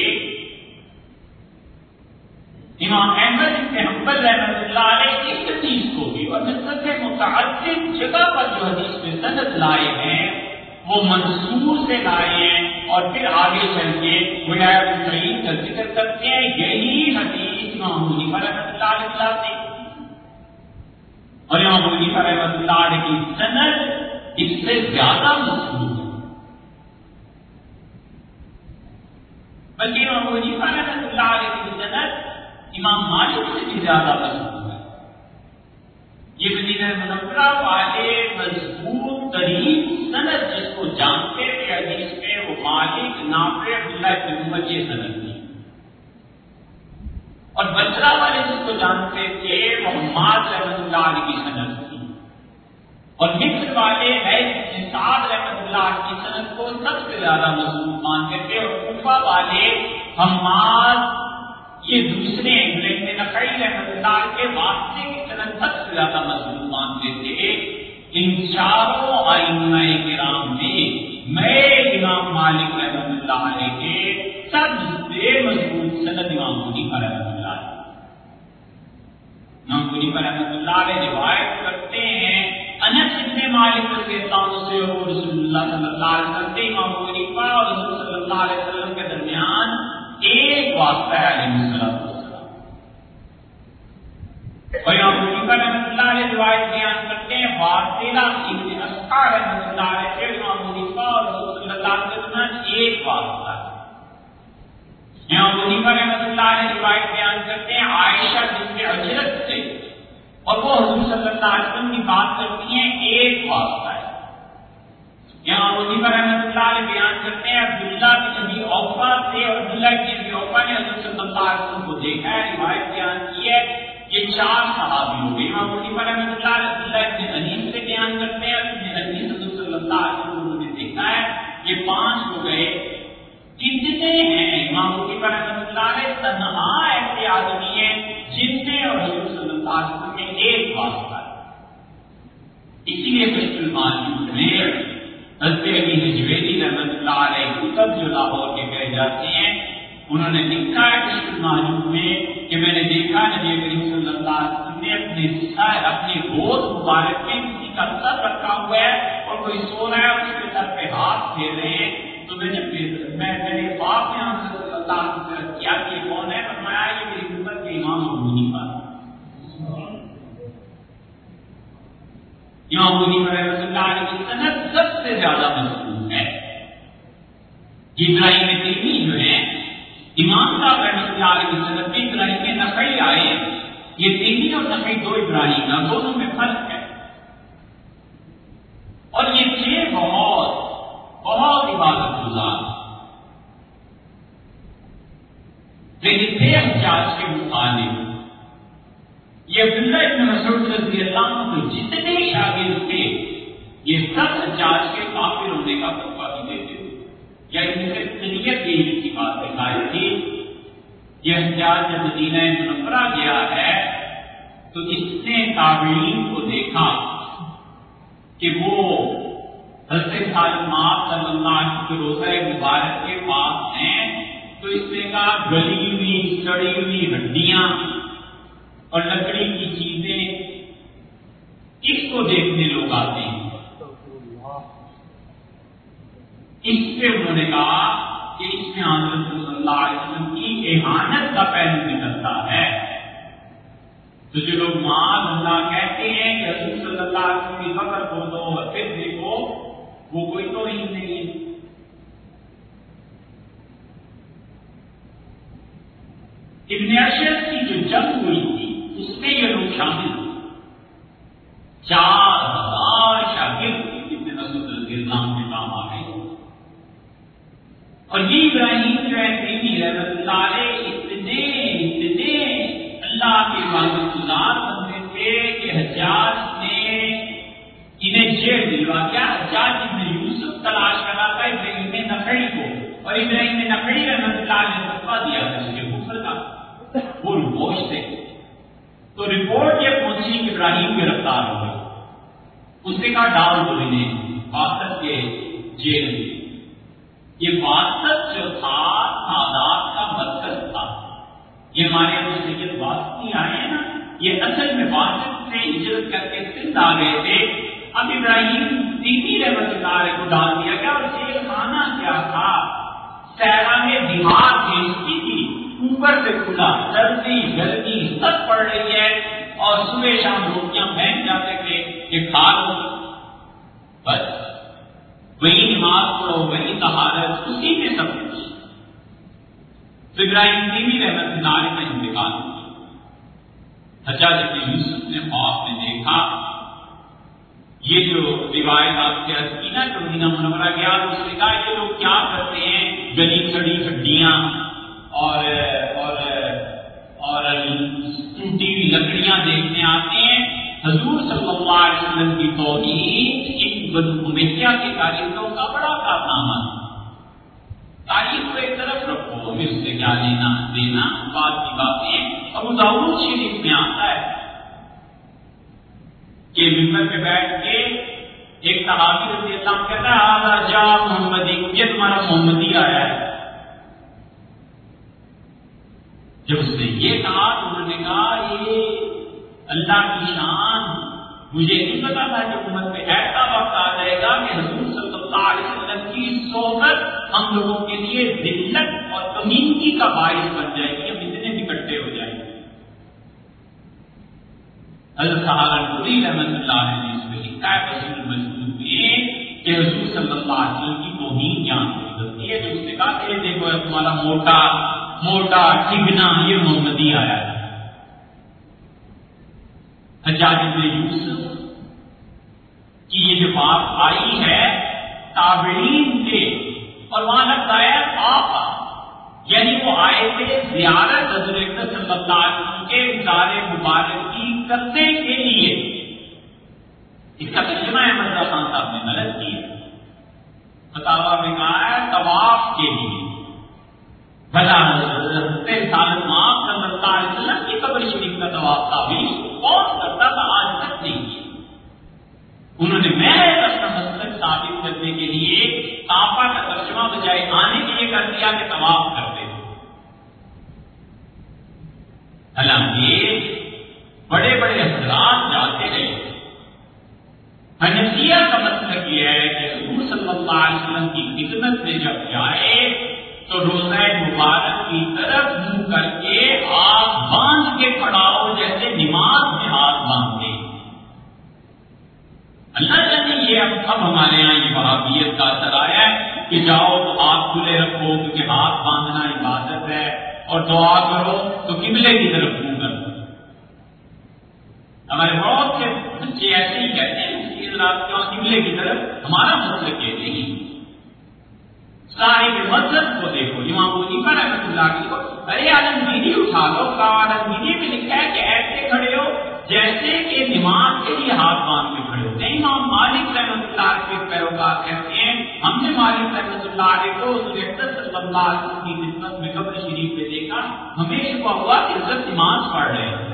امام احمد بن حنبل رحمۃ اللہ علیہ اس حدیث کو بھی اور نسبت سے متعدد جگہ پر جو حدیث میں سند لائے ہیں وہ منصور سے لائے ہیں، اور پھر آگے چل کے رجایا بن سعید کا ذکر کرتے ہیں. یہی حدیث امام ابو حنیفہ رحمۃ اللہ علیہ لاتے ہیں، اور امام ابو حنیفہ رحمۃ اللہ علیہ کی سند اس سے زیادہ مشہور ہے، بلکہ امام ابو حنیفہ رحمۃ اللہ علیہ کی سند امام مالک سے بھی زیادہ مشہور ہے. یہ مدینہ منورہ والے مضبوط ترین سند جس کو جانتے تھے حدیث میں وہ مالک نافع عبداللہ بن عمر یہ سند تھی، اور بصرہ والے جس کو جانتے تھے وہ حماد رحمۃ اللہ علیہ کی سند تھی، اور مصر والے ہے سعد رحمۃ اللہ کی سند کو سب سے زیادہ مضبوط مانتے تھے، اور کوفہ والے حماد یہ دوسرے انگلینڈ میں نقی رحمۃ اللہ کے واسطے کی سند سب سے زیادہ مضبوط مانتے تھے. ان چاروں ائمہ کرام میں میں امام مالک رحمۃ اللہ علیہ کے سب سے مضبوط سند امام ابو حنیفہ رحمۃ اللہ علیہ. امام ابو حنیفہ رحمۃ اللہ علیہ روایت کرتے ہیں انس بن مالک رضی اللہ عنہ سے اور رسول اللہ صلی اللہ علیہ وسلم سے امام ابو حنیفہ اور رسول صلی اللہ علیہ وسلم کے درمیان ایک واسطہ ہے علیہ السلام. اور امام ابو حنیفہ رحمۃ اللہ علیہ روایت بیان کرتے ہیں واصلہ ابن اسقع رحمۃ اللہ علیہ سے امام ابو حنیفہ اور رسول صلی اللہ علیہ وسلم ایک واسطہ ہے. امام ابو حنیفہ رحمۃ اللہ علیہ روایت بیان کرتے ہیں عائشہ بنت عجلت سے، اور وہ حضور صلی اللہ علیہ وسلم کی بات کرتی ہیں ایک واسطہ ہے. امام ابو حنیفہ رحمۃ اللہ علیہ بیان کرتے ہیں عبداللہ بن ابی اوفا سے، اور عبداللہ بن ابی اوفا نے حضور صلی اللہ علیہ وسلم کو دیکھا ہے، روایت بیان کی ہے. یہ چار صحابی ہو گئے. امام ابو حنیفہ رحمۃ اللہ علیہ عبداللہ بن انیس سے بیان کرتے ہیں، ابن انیس حضور صلی اللہ علیہ وسلم نے دیکھا ہے. یہ پانچ ہو گئے. کتنے ہیں امام ابو حنیفہ رحمۃ اللہ علیہ تنہا ایسے آدمی ہیں جن میں اور حضور صلی اللہ علیہ وسلم میں ایک واسطہ ہے. اسی لیے کشف المعلوم میں حضرت علی حجویری رحمۃ اللہ علیہ کتب جو لاہور کے کہے جاتے ہیں انہوں نے لکھا ہے کشف المعلوم میں کہ میں نے دیکھا نبی کریم صلی اللہ علیہ وسلم نے اپنے سر اپنے گود مبارک میں کسی کا سر رکھا ہوا ہے اور کوئی سو رہا ہے اس کے سر پہ ہاتھ پھیر رہے ہیں. تو میں نے میں میرے باپ نے ہم صلی اللہ علیہ وسلم کیا کہ کون ہے؟ فرمایا یہ میری امت کے امام ابو حنیفہ. امام ابو حنیفہ رحمۃ اللہ علیہ کی سند سب سے زیادہ مشہور ہے. ابراہیم تیمی جو ہے امام صاحب رحمۃ اللہ علیہ کی سند میں ابراہیم نخعی آئے. یہ تیمی اور نخعی دو ابراہیم ہیں، دونوں میں فرق ہے. اور یہ چھ بہت بہت عبادت گزار لیکن کے مخالف کہ عبداللہ ابن مسعود رضی اللہ عنہ کے جتنے شاگرد تھے یہ سب حجاج کے کافر ہونے کا فتویٰ بھی دیتے تھے، یا ان سے طریقت یہی کی بات دکھائی تھی۔ یہ حجاج جب مدینہ منورہ گیا ہے تو اس نے تابعین کو دیکھا کہ وہ حضرت سالمہ صلی اللہ علیہ وسلم کے روضہ مبارک کے پاس ہیں، تو اس نے کہا گلی ہوئی سڑی ہوئی ہڈیاں اور لکڑی کی چیزیں اس کو دیکھنے لوگ آتے ہیں۔ اس سے انہوں نے کہا کہ اس میں حضرت صلی اللہ علیہ وسلم کی اہانت کا پہلو نکلتا ہے۔ تو جو لوگ معاذ اللہ کہتے ہیں کہ حضور صلی اللہ علیہ وسلم کی قبر کو دو اور پھر دیکھو، وہ کوئی توہین نہیں ہے۔ ابن اشعث کی جو جنگ ہوئی تھی اس میں یہ لوگ شامل ہوئے، چار ہزار شاگرد ابن مسعود رضی اللہ عنہ کے کام آ گئے، اور یہ ابراہیم جو ہے تیمی رحمۃ اللہ علیہ اتنے اتنے اللہ کے عبادت گزار بنتے تھے کہ حجاج نے انہیں جیل دلوا دیا۔ حجاج ابن یوسف تلاش کرا تھا ابراہیم نخعی کو، اور ابراہیم نخعی رحمۃ اللہ علیہ نے فتویٰ دیا تھا اس کے کفر کا، وہ روش تھے۔ تو رپورٹ یہ پہنچی کہ ابراہیم گرفتار ہو گئے، اس نے کہا ڈال دو انہیں واسط کے جیل میں۔ یہ واسط جو تھا سادات کا مرکز تھا، یہ ہمارے یہاں سید واسطی آئے ہیں نا، یہ اصل میں واسط سے ہجرت کر کے سندھ آ گئے تھے۔ اب ابراہیم تیمی رحمۃ اللہ علیہ کو ڈال دیا گیا، اور جیل خانہ کیا تھا، سیران دیوار بھیجتی تھی، اوپر سے کھلا، سردی گرمی سب پڑ رہی ہے، اور صبح شام روٹیاں پھینک جاتے تھے کہ کھا لو، بس وہی نماز پڑھو، وہی طہارت، اسی میں سب کچھ۔ تو ابراہیم تیمی رحمۃ اللہ علیہ کا انتقال ہو گیا۔ حجاج ابن یوسف نے خواب میں دیکھا، یہ جو روایت آپ سے عرض کی نا کہ مدینہ منورہ گیا تو اس نے کہا یہ لوگ کیا کرتے ہیں، گلی سڑی ہڈیاں اور اور اور ٹوٹی ہوئی لکڑیاں دیکھنے آتے ہیں۔ حضور صلی اللہ علیہ وسلم کی توہین ان بنو امیہ کے کاریگروں کا بڑا کارنامہ ہے۔ تاریخ کو ایک طرف رکھو، ہمیں اس سے کیا لینا دینا، بات کی باتیں۔ ابو داؤد شریف میں آتا ہے کہ ممبر پہ بیٹھ کے ایک صحابی رضی اللہ عنہ کہتا ہے آذا جا محمدی، یہ تمہارا محمدی آیا ہے۔ جب اس نے یہ کہا تو انہوں نے کہا یہ اللہ کی شان، مجھے نہیں پتا تھا کہ امت پہ ایسا وقت آ جائے گا کہ حضور صلی اللہ علیہ وسلم کی صحبت ہم لوگوں کے لیے ذلت اور کمینگی کا باعث بن جائے گی، ہم اتنے اکٹھے ہو جائیں گے۔ حضرت سہارنپوری رحمۃ اللہ علیہ نے اس میں لکھا ہے رسول مجموع میں کہ حضور صلی اللہ علیہ وسلم کی توہین یہاں سے گزرتی ہے، جو اس نے کہا کہ دیکھو تمہارا موٹا موٹا ٹھگنا یہ محمدی آیا ہے۔ حجاج ابن یوسف کی یہ جو بات آئی ہے تابعین تھے، اور وہاں لگتا ہے آقا، یعنی وہ آئے تھے زیارت حضرت صلی اللہ علیہ وسلم کے دار مبارک کی کرنے کے لیے۔ اس کا ترجمہ احمد رضا خان صاحب نے غلط کیا، فتاوی میں کہا ہے طواف کے لیے۔ بھلا حضرت سالمہ صلی اللہ علیہ وسلم کی قبر شریف کا طواف تھا بھی کون کرتا تھا، آج تک نہیں کیا۔ انہوں نے محض اپنا مسلک ثابت کرنے کے لیے کعبہ کا ترجمہ بجائے آنے کے لیے کر دیا کہ طواف کرتے تھے۔ حالانکہ بڑے بڑے حضرات جاتے رہے۔ حنفیہ کا مسلک یہ ہے کہ حضور صلی اللہ علیہ وسلم کی خدمت میں جب جائے تو روزہ مبارک کی طرف منہ کر کے آپ باندھ کے کھڑا ہو، جیسے نماز میں ہاتھ باندھتے۔ اللہ جانے یہ اب اب ہمارے یہاں یہ وہابیت کا اثر آیا ہے کہ جاؤ تو ہاتھ کھلے رکھو کیونکہ ہاتھ باندھنا عبادت ہے، اور دعا کرو تو قبلے کی طرف منہ کرو۔ ہمارے بہت سے بچے ایسے ہی کہتے ہیں کہ حضرات قبلے کی طرف، ہمارا مطلب یہ نہیں۔ صاحب مذہب کو دیکھو، امام ابو حنیفہ رحمۃ اللہ علیہ کو ارے عالمگیری اٹھا لو، عالمگیری میں لکھا ہے کہ ایسے کھڑے ہو اللہ کہتے ہیں ہم نے مالک رحمۃ اللہ علیہ کو حضور اکرم صلی اللہ علیہ وسلم کی خدمت میں قبر شریف پہ دیکھا، ہمیں شبہ ہوا کہ حضرت نماز پڑھ رہے ہیں۔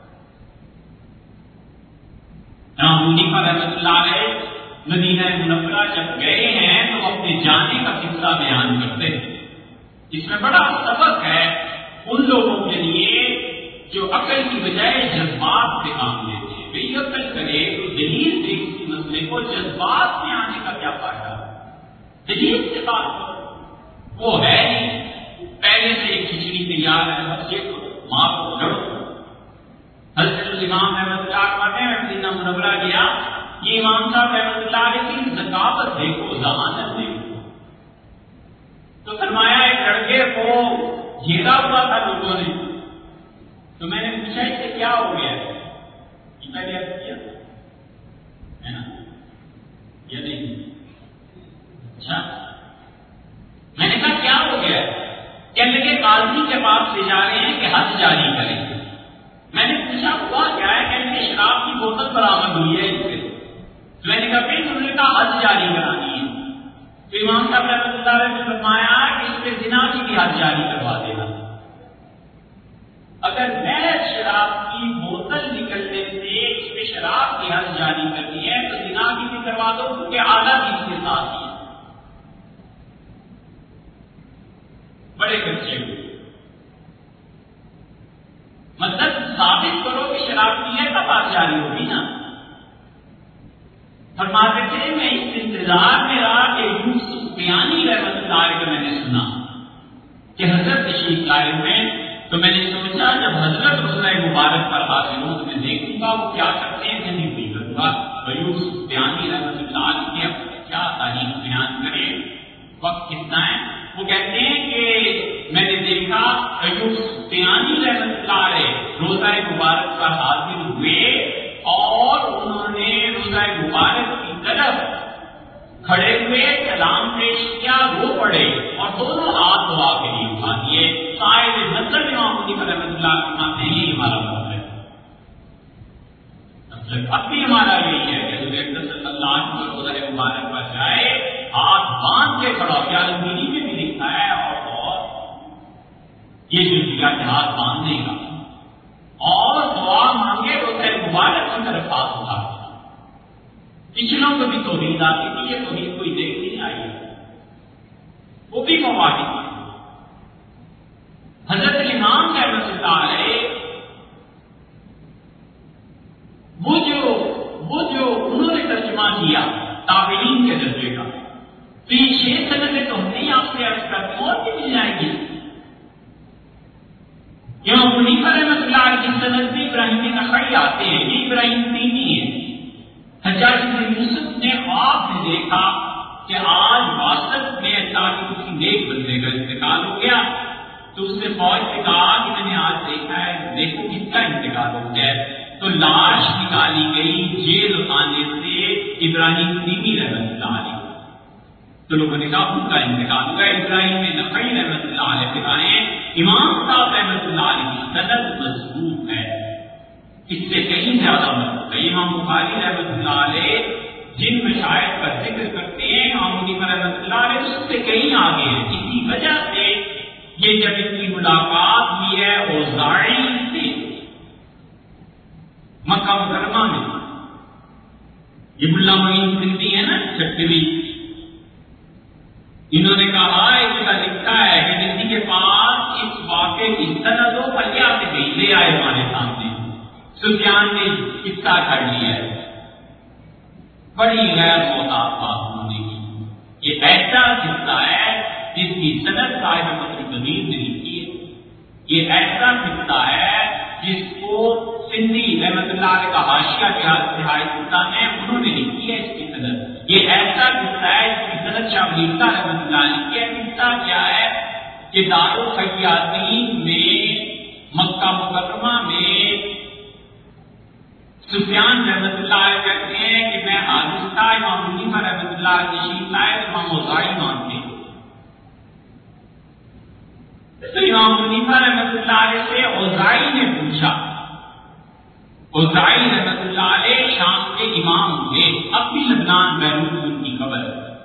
امام حنیفہ رحمۃ اللہ علیہ مدینہ منورہ جب گئے ہیں تو اپنے جانے کا قصہ بیان کرتے ہیں، اس میں بڑا سبق ہے ان لوگوں کے لیے جو عقل کی بجائے جذبات سے کام لیتے ہیں۔ بھئی عقل کرے تو دلیل سے کسی مسئلے کو، جذبات میں آنے کا کیا فائدہ؟ دلیل سے بات کرو، وہ ہے نہیں پہلے سے ایک کھچڑی تیار ہے، بس یہ ماں کو لڑو۔ حضرت الامام احمد اللہ نے مدینہ منورہ گیا، یہ امام صاحب رحمۃ اللہ علیہ کی ذکاوت دیکھو، ذہانت دیکھو، تو فرمایا ایک لڑکے کو گھیرا ہوا تھا لوگوں نے، تو میں نے پوچھا اس سے کیا ہو گیا ہے؟ یہ پہلے عرض کیا ہے نا یا نہیں؟ اچھا، میں نے کہا کیا ہو گیا ہے؟ کہنے لگے قاضی کے پاس لے جا رہے ہیں کہ حد جاری کریں۔ میں نے پوچھا ہوا کیا ہے؟ کہنے لگے شراب کی بوتل برآمد ہوئی ہے اس سے۔ میں نے کہا پھر انہوں نے کہا حد جاری کرانی ہے۔ تو امام صاحب رحمۃ اللہ علیہ نے فرمایا کہ اس پہ زنا کی بھی حد جاری کروا دینا۔ اگر میں شراب کی بوتل نکلنے سے اس پہ شراب کی حد جاری کرنی ہے تو زنا کی بھی کروا دو، کیونکہ آدھا بھی اس کے ساتھ ہی بڑے بچے ہوئے۔ مطلب ثابت کرو کہ شراب کی ہے تب حد جاری ہوگی نا۔ فرماتے تھے میں اس انتظار میں رہا کہ یوسف سفیانی رحمۃ اللہ علیہ کو میں نے سنا کہ حضرت تشریف لائے ہوئے، تو میں نے سوچا جب حضرت روزہ مبارک پر حاضر ہوں تو میں دیکھوں گا وہ کیا کرتے ہیں، میں نہیں بھی کروں گا۔ یوسف سفیانی رحمۃ اللہ علیہ کے اپنے کیا تاریخ بیان کرے، وقت کتنا ہے۔ وہ کہتے ہیں کہ میں نے دیکھا یوسف سفیانی رحمۃ اللہ علیہ روزہ مبارک پر حاضر ہوئے اور انہوں نے روزہ مبارک کی طرف کھڑے ہوئے کلام پیش کیا، وہ پڑھے اور دونوں ہاتھ دعا کے لیے اٹھا دیے۔ صاحب مطلب امام حنیفہ رحمۃ اللہ علیہ نے یہی ہمارا مطلب ہے، مطلب اب بھی ہمارا یہی ہے کہ حضور اکرم صلی اللہ علیہ وسلم روزہ مبارک پر جائے ہاتھ باندھ کے کھڑا، کیا لمبی میں بھی لکھا ہے اور اور یہ جو لکھا کہ ہاتھ باندھنے کا اور دعا مانگے روزہ مبارک کی طرف ہاتھ اٹھا۔ پچھلوں کو بھی توحید آتی تھی، یہ توحید کوئی دیکھ نہیں آئی ہے، وہ بھی مواقع تھی۔ حضرت امام رحمۃ اللہ علیہ وہ جو وہ جو انہوں نے ترجمہ کیا تابعین کے درجے کا، تو یہ چھ سندیں تو ہم نہیں آپ سے عرض کرتے اور بھی مل جائیں گی۔ امام حنیفہ رحمۃ اللہ علیہ کی سند میں ابراہیم نخعی آتے ہیں، یہ ابراہیم تیمی ہے۔ حجاج بن یوسف نے خواب میں دیکھا کہ آج واسط میں اللہ کے کسی نیک بندے کا انتقال ہو گیا، تو اس نے فوج سے کہا کہ میں نے آج دیکھا ہے، دیکھو کس کا انتقال ہو گیا ہے۔ تو لاش نکالی گئی جیل خانے سے ابراہیم تیمی رحمۃ اللہ علیہ، تو لوگوں نے کہا ان کا انتقال ہوا۔ ابراہیم نخعی رحمۃ اللہ علیہ کہتے امام صاحب رحمۃ اللہ علیہ کی سند مضبوط ہے، اس سے کہیں زیادہ مضبوط ہے۔ امام بخاری رحمۃ اللہ علیہ جن مشاہد کا ذکر کرتے ہیں امام حنیفہ رحمۃ اللہ علیہ اس سے کہیں آگے ہیں۔ اسی وجہ سے یہ جب ان کی ملاقات ہوئی ہے اوزاعی سے مکہ مکرمہ میں، یہ ملا معین سندھی ہے نا چھٹوی، انہوں نے کہا اس کا لکھا ہے کہ کسی کے پاس اس واقعے کی سند و پلیا سے گئی لے آئے ہمارے سامنے، سفیان نے قصہ کر لیا ہے۔ بڑی غیر محتاط بات انہوں نے کی، یہ ایسا قصہ ہے جس کی سند صاحب مطلب کبیر نے لکھی ہے، یہ ایسا قصہ ہے جس کو سندھی رحمت اللہ علیہ کا حاشیہ جہاز سلطان ہے انہوں نے لکھی ہے اس کی سند۔ یہ ایسا قصہ ہے جس کی سند شاہ ولی اللہ رحمت اللہ علیہ کی ہے۔ قصہ کیا ہے کہ دارالخیاطین میں مکہ مکرمہ میں سفیان رحمت اللہ علیہ کہتے ہیں کہ میں حاضر تھا، امام حنیفہ رحمت اللہ علیہ تشریف لائے، امام اوزاعی مانتے، تو امام حنیفہ رحمت اللہ علیہ سے اوزاعی نے پوچھا، اوزاعی رحمت اللہ علیہ شام کے امام ہوئے، اب بھی لبنان بیروت ان کی خبر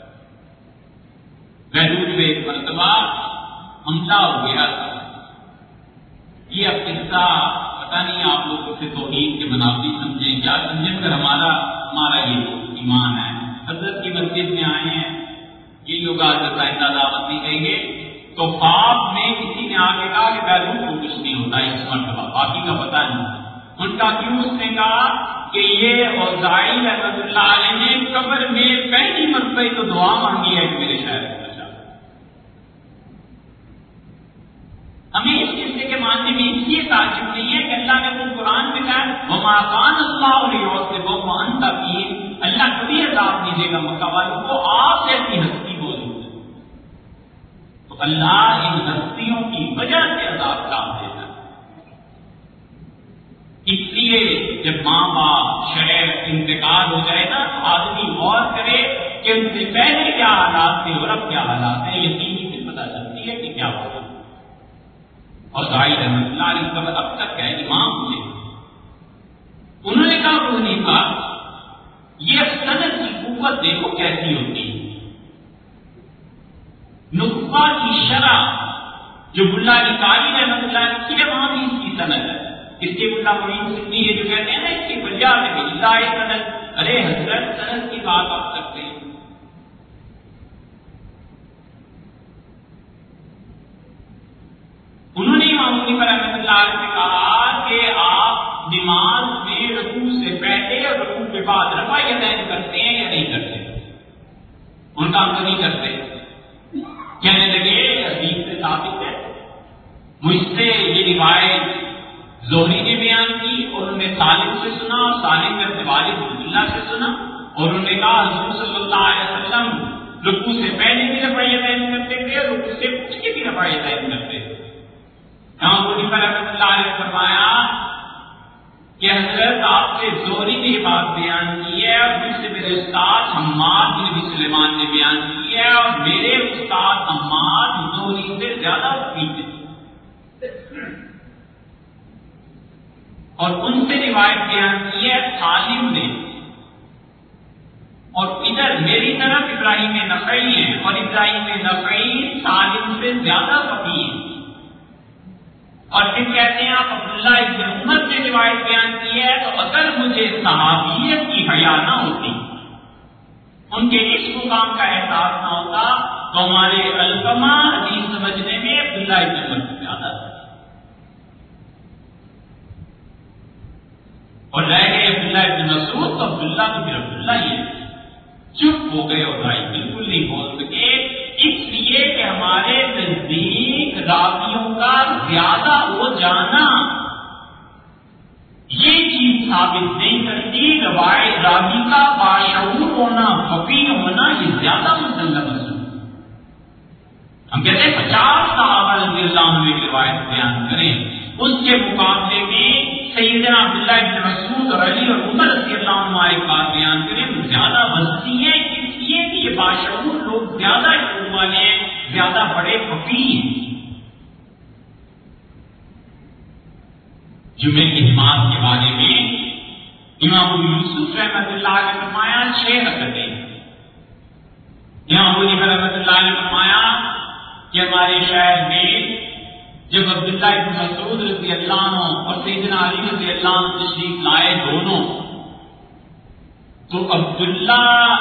بہروج میں ایک مرتبہ حملہ ہو گیا تھا. یہ اب قصہ پتا نہیں آپ لوگ اسے توحید کے منافی سمجھیں کیا سمجھیں، مگر ہمارا ہمارا یہ ایمان ہے. حضرت کی مسجد میں آئے ہیں یہ لوگ آج باقاعدہ دعوت نہیں دیں گے تو خواب میں کسی نے آ کے کہا کہ بیروج کو کچھ نہیں ہوتا اس مرتبہ، باقی کا پتا نہیں. ان کا کیوں؟ اس نے کہا کہ یہ اوزاعی رحمۃ اللہ علیہ نے قبر میں پہلی مرتبہ تو دعا مانگی ہے کہ میرے شہر کو بچا. ہمیں اس قصے کے ماننے میں اس لیے تعجب نہیں ہے کہ اللہ نے خود قرآن میں کہا وما كان الله ليعذبهم وانت فيهم، اللہ کبھی عذاب نہیں دے گا مکہ والوں کو، آپ ایسی ہستی موجود ہے. تو اللہ ان ہستیوں کی وجہ سے عذاب کام دیتا ہے. اس لیے جب ماں باپ شہر انتقال ہو جائے نا تو آدمی غور کرے کہ ان سے پہلے کیا حالات تھے اور اب کیا حالات ہیں، یقینی سے پتہ چلتی ہے کہ کیا ہوگا. اور ظاہر رحمۃ اللہ علیہ خبر اب تک ہے امام مجھے انہوں نے کہا وہ نہیں کہا یہ سند کی قوت دیکھو کیسی ہوتی ہے. نقبہ کی شرح جو ملا علی قاری رحمۃ اللہ علیہ کی ہے وہاں بھی اس کی سند ہے. اس کے ملا معین سندھی یہ جو کہتے ہیں نا اس کی وجہ میں ملتا ہے سند، ارے حضرت سند کی بات آپ کرتے ہیں. انہوں نے امام حنیفہ رحمۃ اللہ علیہ سے کہا کہ آپ نماز میں رکوع سے پہلے اور رکوع کے بعد رفع یدین کرتے ہیں یا نہیں کرتے؟ ان کا ہم تو نہیں کرتے. کہنے لگے حدیث سے ثابت ہے. مجھ سے یہ روایت زہری نے بیان کی اور انہوں نے سالم سے سنا اور سالم نے اپنے والد عبداللہ سے سنا اور انہوں نے کہا حضور صلی اللہ علیہ وسلم رکوع سے پہلے بھی رفع یدین کرتے تھے اور رکوع سے اٹھ کے بھی رفع یدین کرتے تھے. امام حنیفہ رحمۃ اللہ علیہ نے فرمایا کہ حضرت آپ سے زہری نے یہ بات بیان کی ہے اور مجھ سے میرے استاد حماد بن ابی سلیمان نے بیان کی ہے اور میرے استاد حماد زہری سے زیادہ فقیہ اور ان سے روایت بیان کی ہے سالم نے. اور ادھر میری طرف ابراہیم نخعی ہیں اور ابراہیم نخعی سالم سے زیادہ فقیہ ہیں. اور پھر کہتے ہیں آپ عبداللہ ابن عمر نے روایت بیان کی ہے تو اگر مجھے صحابیت کی حیا نہ ہوتی، ان کے اس مقام کا احساس نہ ہوتا تو ہمارے علماء حدیث سمجھنے میں عبداللہ ابن عمر سے زیادہ تھا. اور رہ گئے عبداللہ ابن مسعود تو عبداللہ تو پھر عبداللہ یہ چپ ہو گئے اور بھائی بالکل نہیں بول سکے، اس لیے کہ ہمارے نزدیک راویوں کا زیادہ ہو جانا یہ چیز ثابت نہیں کرتی. روایت راوی کا باشعور ہونا، فقیہ ہونا یہ زیادہ مسلم ہے. ہم کہتے ہیں پچاس صحابہ رضی اللہ عنہ کی روایت بیان کریں، اس کے مقابلے میں سیدنا عبداللہ ابن مسعود اور علی اور عمر رضی اللہ عنہ ایک بات بیان کریں تو زیادہ بستی ہے، اس لیے کہ یہ باشعور لوگ زیادہ علم والے ہیں، زیادہ بڑے فقیہ ہیں. جمعے کی نماز کے بارے میں امام ابو یوسف رحمۃ اللہ نے فرمایا چھ رکعتیں. امام ابو حنیفہ رحمۃ اللہ نے فرمایا کہ ہمارے شہر میں جب عبداللہ ابن مسعود رضی اللہ عنہ اور سیدنا علی رضی اللہ عنہ تشریف لائے دونوں، تو عبداللہ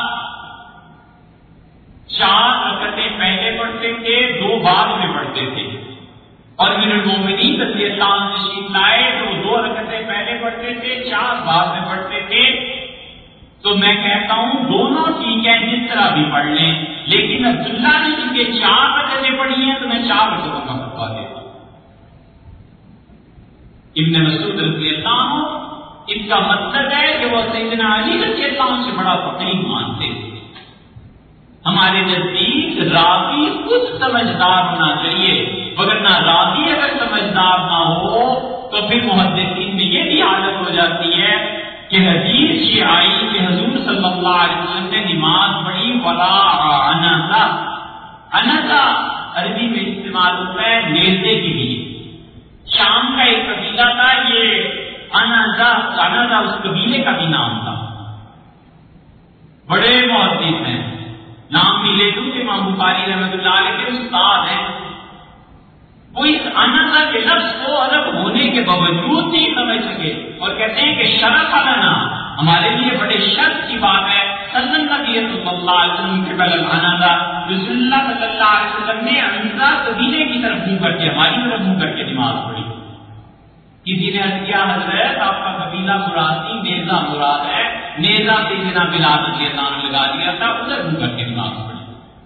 چار رکعتیں پہلے پڑھتے تھے، دو بعد میں پڑھتے تھے، اور امیر المومنین رضی اللہ عنہ تشریف لائے تو دو رکعتیں پہلے پڑھتے تھے، چار بعد میں پڑھتے تھے. تو میں کہتا ہوں دونوں ٹھیک ہے جس طرح بھی پڑھ لیں، لیکن عبداللہ نے چونکہ چار رکعتیں پڑھی ہیں تو میں چار رکعتوں کا فتویٰ دیتا ہوں. ابن مسعود رضی اللہ عنہ اس کا مطلب ہے کہ وہ سیدنا علی رضی اللہ عنہ سے بڑا فقیہ مانتے تھے. ہمارے نزدیک راوی خود سمجھدار ہونا چاہیے، وگرنہ راوی اگر سمجھدار نہ ہو تو پھر محدثین میں یہ بھی حالت ہو جاتی ہے کہ حدیث یہ آئی کہ حضور صلی اللہ علیہ وسلم نے نماز پڑھی ولا انزا. انزا عربی میں استعمال ہوتا ہے نیزے کے لیے. شام کا ایک قبیلہ تھا، یہ انزا انزا اس قبیلے کا بھی نام تھا. بڑے محدث ہیں بھی لے لوں کہ امام بخاری رحمۃ اللہ علیہ کے استاد ہیں، وہ اس انزا کے لفظ کو الگ ہونے کے باوجود نہیں سمجھ سکے اور کہتے ہیں کہ شرف لنا، ہمارے لیے بڑے شرف کی بات ہے صلی اللہ علیہ وسلم کے بل الانزا، رسول اللہ صلی اللہ علیہ وسلم نے انزا قبیلے کی طرف منہ کر کے ہماری طرف منہ کر کے نماز پڑھی۔ کسی نے عرض کیا حضرت آپ کا قبیلہ مراد نہیں نیزا مراد ہے، نیزا سے بنا بلال رضی اللہ عنہ لگا دیا تھا، ادھر منہ کر کے نماز پڑھی۔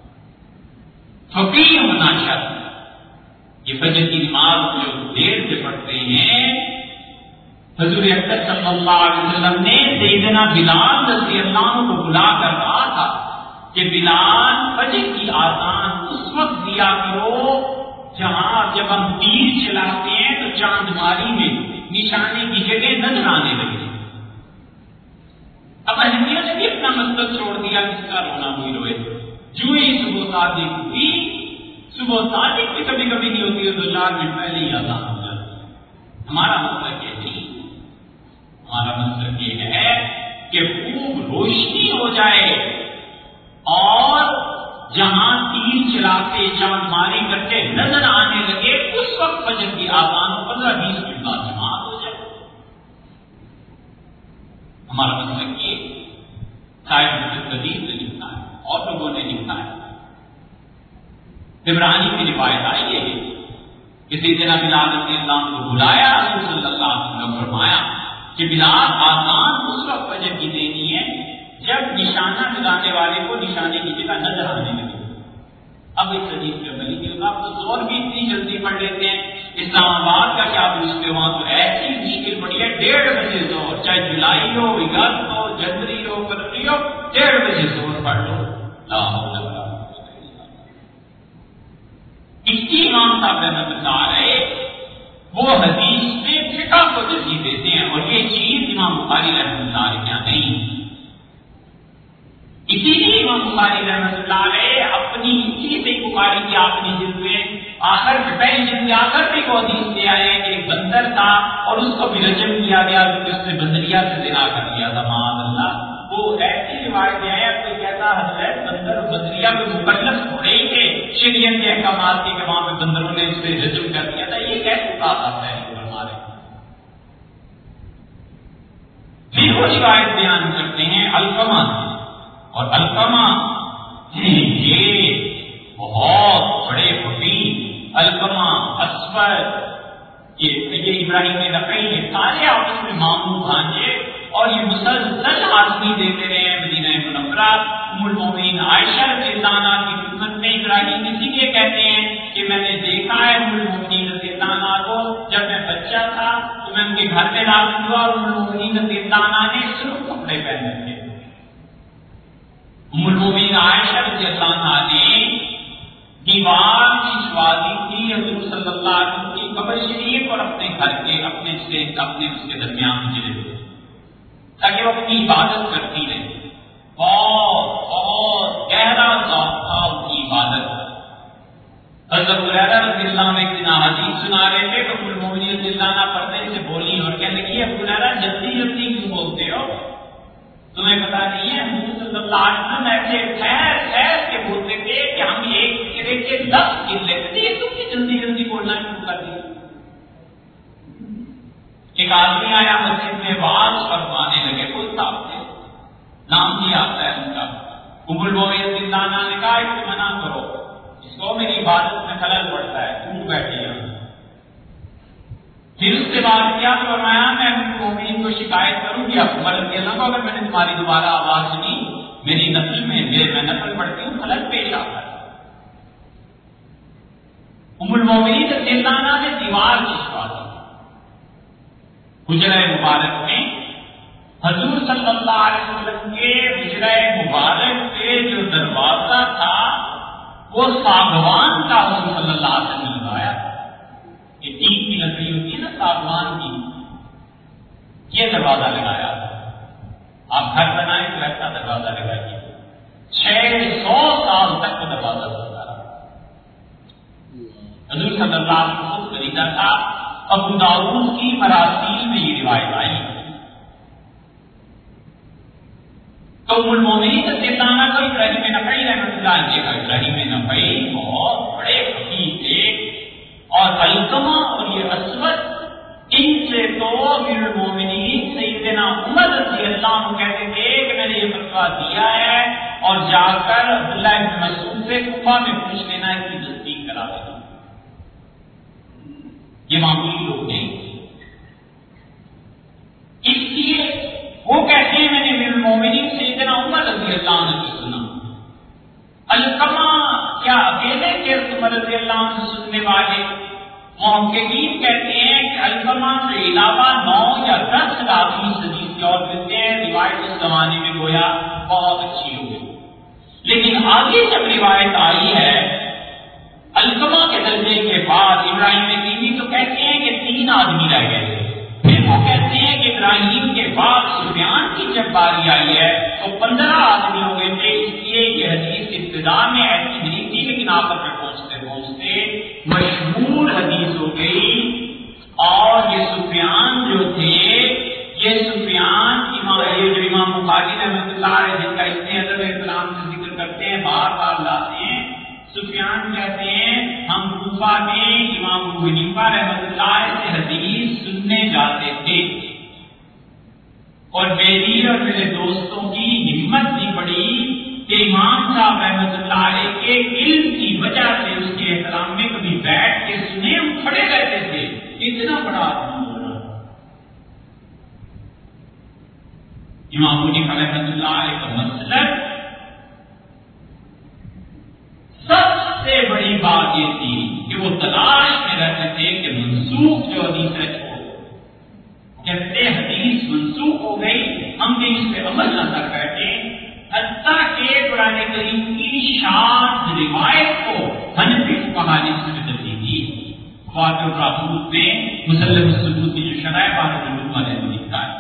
فقیہ ہونا شرط، یہ فجر کی نماز جو دیر سے پڑھتے ہیں، حضور اکرم صلی اللہ علیہ وسلم نے سیدنا بلال رضی اللہ عنہ کو بلا کر کہا تھا کہ بلال فجر کی آذان اس وقت دیا کرو جہاں جب ہم تیر چلاتے ہیں تو چاند ماری میں نشانے کی جگہ نظر آنے لگے۔ اب اہمیت نے بھی اپنا مقصد چھوڑ دیا، کس کا رونا ہوئی روئے، جو ہی صبح صادق ہوئی، صبح صادق بھی کبھی کبھی نہیں ہوتی ہے، دو چار منٹ پہلے ہی آزان ہو جاتی ہے۔ ہمارا مطلب یہ نہیں، ہمارا مطلب یہ ہے کہ خوب روشنی ہو جائے اور جہاں تیر چلاتے چاند ماری کرتے نظر آنے لگے اس وقت فجر کی آزان پندرہ بیس منٹ بعد جماعت ہو جائے۔ ہمارا مطلب یہ صاحب قدیم نے لکھا ہے اور لوگوں نے لکھا ہے، عبرانی کی روایت آئی ہے کہ سیدنا بلال رضی اللہ عنہ کو بلایا، رسول صلی اللہ علیہ وسلم نے فرمایا کہ بلال آزان اس وقت فجر کی دینی ہے جب نشانہ لگانے والے کو نشانے کی جگہ نظر آنے لگے۔ اب اس حدیث پہ عملی نہیں ہوگا، آپ تو زور بھی اتنی جلدی پڑھ لیتے ہیں، اسلام آباد کا کیا پوچھتے وہاں تو ایسی مشکل پڑی ہے، ڈیڑھ بجے زور، چاہے جولائی ہو اگست ہو جنوری ہو فروری ہو، ڈیڑھ بجے زور پڑھ لو۔ لا حول ولا قوت الا باللہ۔ اس کی امام صاحب رحمۃ اللہ علیہ وہ حدیث میں فقہ کو ترجیح دیتے ہیں اور یہ چیز امام بخاری رحمۃ اللہ علیہ کیا نہیں۔ اسی لیے امام بخاری رحمۃ اللہ علیہ اپنی اسی سے بخاری کی اپنی جلد میں آخر میں پہلی جلد کے آخر میں وہ حدیث لے آئے کہ ایک بندر تھا اور اس کو بھی رجم کیا گیا کیونکہ اس نے بندریا سے زنا کر دیا تھا، معاذ اللہ۔ وہ ایسی روایت میں آیا کوئی کہتا حضرت بندر اور بندریا کو مکلف تھوڑے ہی تھے شریعت کے احکامات کے کہ وہاں پہ بندروں نے اس سے رجم کر دیا تھا، یہ کیسے بات آتا ہے ہمارے پھر وہ روایت بیان کرتے ہیں القمہ سے، اور القمہ یہ بہت بڑے فقیہ القمہ اسود یہ ابراہیم نقی ہے، سارے آپس میں ماموں بھانجے اور یہ مسلسل آدمی دیتے رہے ہیں مدینہ منورہ۔ ام المومنین عائشہ رضی اللہ عنہا کی خدمت میں ابراہیم اسی لیے کہتے ہیں کہ میں نے دیکھا ہے ام المومنین رضی اللہ عنہا کو جب میں بچہ تھا تو میں ان کے گھر میں داخل ہوا اور ام المومنین رضی اللہ عنہا نے سرخ کپڑے پہن رکھے۔ ام المومنین عائشہ رضی اللہ عنہا نے دیوار کھنچوا دی تھی حضور صلی اللہ علیہ وسلم کی قبر شریف اور اپنے گھر کے اپنے سے اپنے اس کے درمیان مجرے تاکہ وہ اپنی عبادت کرتی رہے۔ بہت بہت گہرا ذوق تھا ان کی عبادت۔ حضرت ہریرہ رضی اللہ عنہ ایک دن حدیث سنا رہے تھے تو ام المومنین رضی اللہ عنہ پردے سے بولی اور کہنے لگی ابو ہریرہ جلدی جلدی کیوں بولتے ہو، تمہیں پتا نہیں ہے حضور صلی اللہ علیہ وسلم ایسے ٹھہر ٹھہر کے بولتے تھے کہ ہم ایک دوسرے کے لفظ گر لیتے تھے، تم نے جلدی جلدی بولنا شروع کر دیا۔ ایک آدمی آیا مسجد میں واز فرمانے لگے، کوئی صاحب تھے، نام نہیں آتا ہے ان کا۔ ام المومنین رضی اللہ عنہا نے کہا اس کو منع کرو، اس کو میری عبادت میں خلل پڑتا ہے، دور بیٹھے ہیں۔ پھر اس کے بعد کیا فرمایا میں ام المومنین کو شکایت کروں گی آپ عمر رضی اللہ عنہ اگر میں نے تمہاری دوبارہ آواز سنی میری نسل میں میں نسل پڑھتی ہوں خلل پیش آتا ہے۔ ام المومنین رضی اللہ عنہا نے دیوار کھنچوا دی حجرہ مبارک میں، حضور صلی اللہ علیہ وسلم کے حجرہ مبارک پہ جو دروازہ تھا وہ ساگوان کا حضور صلی اللہ علیہ وسلم نے لگایا تھا۔ یہ تین کی لکڑی ہوتی ہے نا ساگوان کی، یہ دروازہ لگایا تھا۔ آپ گھر بنائیں تو ایسا دروازہ لگائیے، چھ سو سال تک وہ دروازہ چلتا رہا۔ حضور صلی اللہ علیہ وسلم خود خریدا تھا۔ ابو داؤد کی مراسیل میں یہ روایت آئی۔ تو تو ام المومنین رضی اللہ عنہ کو ابراہیم نخعی رحمۃ اللہ علیہ کا ابراہیم نخعی بہت بڑے فقیہ تھے، اور علقمہ اور یہ اسود ان سے تو امیر المومنین سیدنا عمر رضی اللہ عنہ کہتے تھے کہ میں نے یہ فتویٰ دیا ہے اور جا کر عبداللہ بن مسعود سے کوفہ میں پوچھ لینا ہے کہ تصدیق کرا دینا۔ یہ معمولی لوگ نہیں، اس لیے وہ کہتے ہیں میں نے امیر المومنین سیدنا عمر رضی اللہ عنہ کی سنا۔ علقمہ کیا اکیلے تھے عمر رضی اللہ عنہ سننے والے؟ محققین کہتے ہیں کہ علقمہ کے علاوہ نو یا دس لاکھی صدیق کے اور ملتے ہیں، روایت اس زمانے میں گویا بہت اچھی ہو گئی، لیکن آگے جب روایت آئی ہے علقمہ کے درجے کے بعد ابراہیم تیمی تو کہتے ہیں کہ تین آدمی رہ گئے تھے، پھر وہ کہتے ہیں کہ ابراہیم کے بعد سفیان کی جب باری آئی ہے تو پندرہ آدمی ہو گئے تھے، اس لیے یہ حدیث ابتدا میں ایسی نہیں تھی، لیکن آخر میں پہنچتے پہنچتے مشہور حدیث ہو گئی۔ اور یہ سفیان جو تھے، یہ سفیان امام یہ جو امام بخاری رحمۃ اللہ علیہ جن کا اتنے ادب احترام سے ذکر کرتے ہیں، بار بار لاتے ہیں، سفیان کہتے ہیں ہم کوفہ میں امام ابو حنیفہ رحمۃ اللہ علیہ سے حدیث سننے جاتے تھے، اور میری اور میرے دوستوں کی ہمت نہیں پڑی کہ امام صاحب رحمۃ اللہ علیہ کے علم کی وجہ سے اس کے احترام میں کبھی بیٹھ کے سنے، ہم کھڑے رہتے تھے، اتنا بڑا آدمی ہو رہا۔ امام ابو حنیفہ رحمۃ اللہ علیہ کا مسلک، سب سے بڑی بات یہ تھی کہ وہ تلاش میں رہتے تھے کہ منسوخ جو حدیث ہے کہتے حدیث منسوخ ہو گئی، ہم بھی اس پہ عمل نہ کر بیٹھے، حتیٰ کہ قرآن کریم کی شاذ روایت کو حنفی فقہا نے اس میں ترجیح دی۔ خواطر الرحمت میں مسلم الثبوت کی جو شرح بارہ علوم نے لکھا ہے،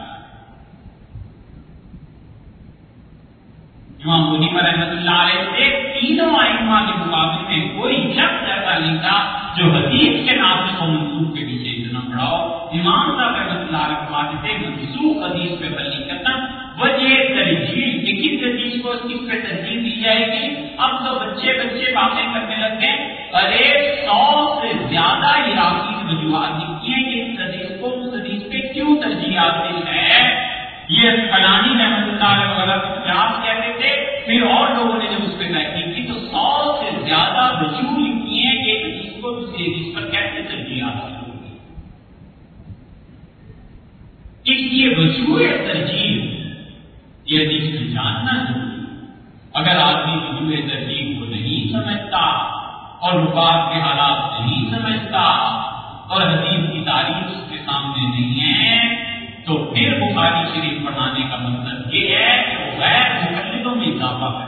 امام ابو حنیفہ رحمۃ اللہ علیہ سے تینوں ائمہ کے مقابلے میں کوئی شخص ایسا نہیں تھا جو حدیث کے ناسخ و منسوخ کے پیچھے اتنا بڑا ہو۔ امام صاحب رحمۃ اللہ علیہ فرماتے تھے منسوخ حدیث پہ عمل نہیں کرنا، وجہ ترجیح کہ کس حدیث کو کس پہ ترجیح دی جائے گی۔ اب تو بچے بچے باتیں کرنے لگ گئے، ارے سو سے زیادہ عراقی کی وجوہات لکھی ہیں کہ اس حدیث کو اس حدیث پہ کیوں ترجیح آتی ہے۔ یہ فلانی رحمۃ اللہ علیہ وغیرہ کو قیاس کہتے تھے، پھر اور لوگوں نے جب اس پہ تحقیق کی تو سو سے زیادہ وجوہ لکھی ہیں کہ ایک حدیث کو دوسری حدیث پر کیسے ترجیح حاصل ہوگی۔ اس لیے وجوہ ترجیح یہ حدیث میں جاننا ضروری۔ اگر آدمی وجوہ ترجیح کو نہیں سمجھتا اور رکاوٹ کے حالات نہیں سمجھتا اور حدیث کی تعریف اس کے سامنے نہیں ہے تو پھر بخاری شریف پڑھانے کا مطلب یہ ہے کہ وہ غیر مقلدوں میں اضافہ کرے۔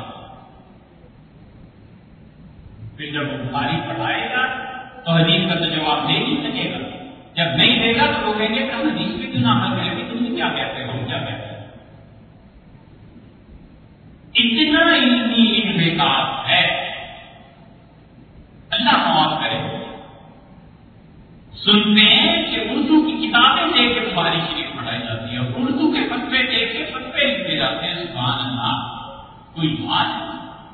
پھر جب وہ بخاری پڑھائے گا تو حدیث کا تو جواب دے نہیں سکے گا، جب نہیں دے گا تو وہ کہیں گے کہ ہم حدیث پہ کیوں نہ عمل کریں گے، تم کیا کہتے ہو کیا کہتے ہو۔ اتنا علمی انعکاس ہے، اللہ معاف کرے۔ سنتے ہیں کہ اردو کی کتابیں دے کے بخاری شریف پڑھائی جاتی ہے، اردو کے فتوے دے کے فتوے لکھے جاتے ہیں، سبحان اللہ، کوئی بات نہیں۔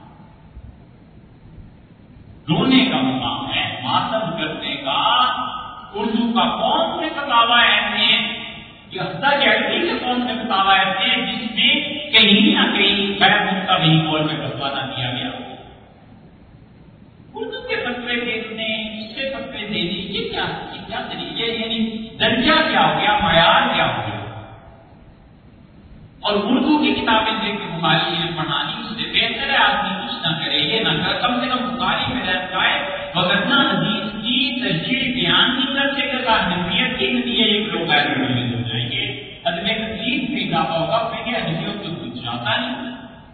رونے کا مقام ہے، ماتم کرنے کا۔ اردو کا کون سے فتاوا ایسے ہیں، حتیٰ کہ عربی کے کون سے فتاوا ایسے ہیں جس میں کہیں نہ کہیں غیر مستوی قول میں فتوا نہ دیا گیا۔ اردو کے فتوے دیکھنے، اس سے فتوے دینے، یہ کیا کیا طریقے، یعنی درجہ کیا ہو گیا، معیار کیا ہو گیا۔ اور اردو کی کتابیں دیکھ کے بخاری شریف پڑھانی، اس سے بہتر ہے آدمی کچھ نہ کرے، یہ نہ کرے، کم سے کم بخاری میں رہ جائے، وگرنہ حدیث کی ترجیح بیان نہیں کر سکے گا، نفیت کی نتیجے ایک لوگ غیر مقلد ہو جائیں گے، عدم تکلیف میں اضافہ ہوگا، پھر یہ حدیثوں کو کچھ جاتا نہیں۔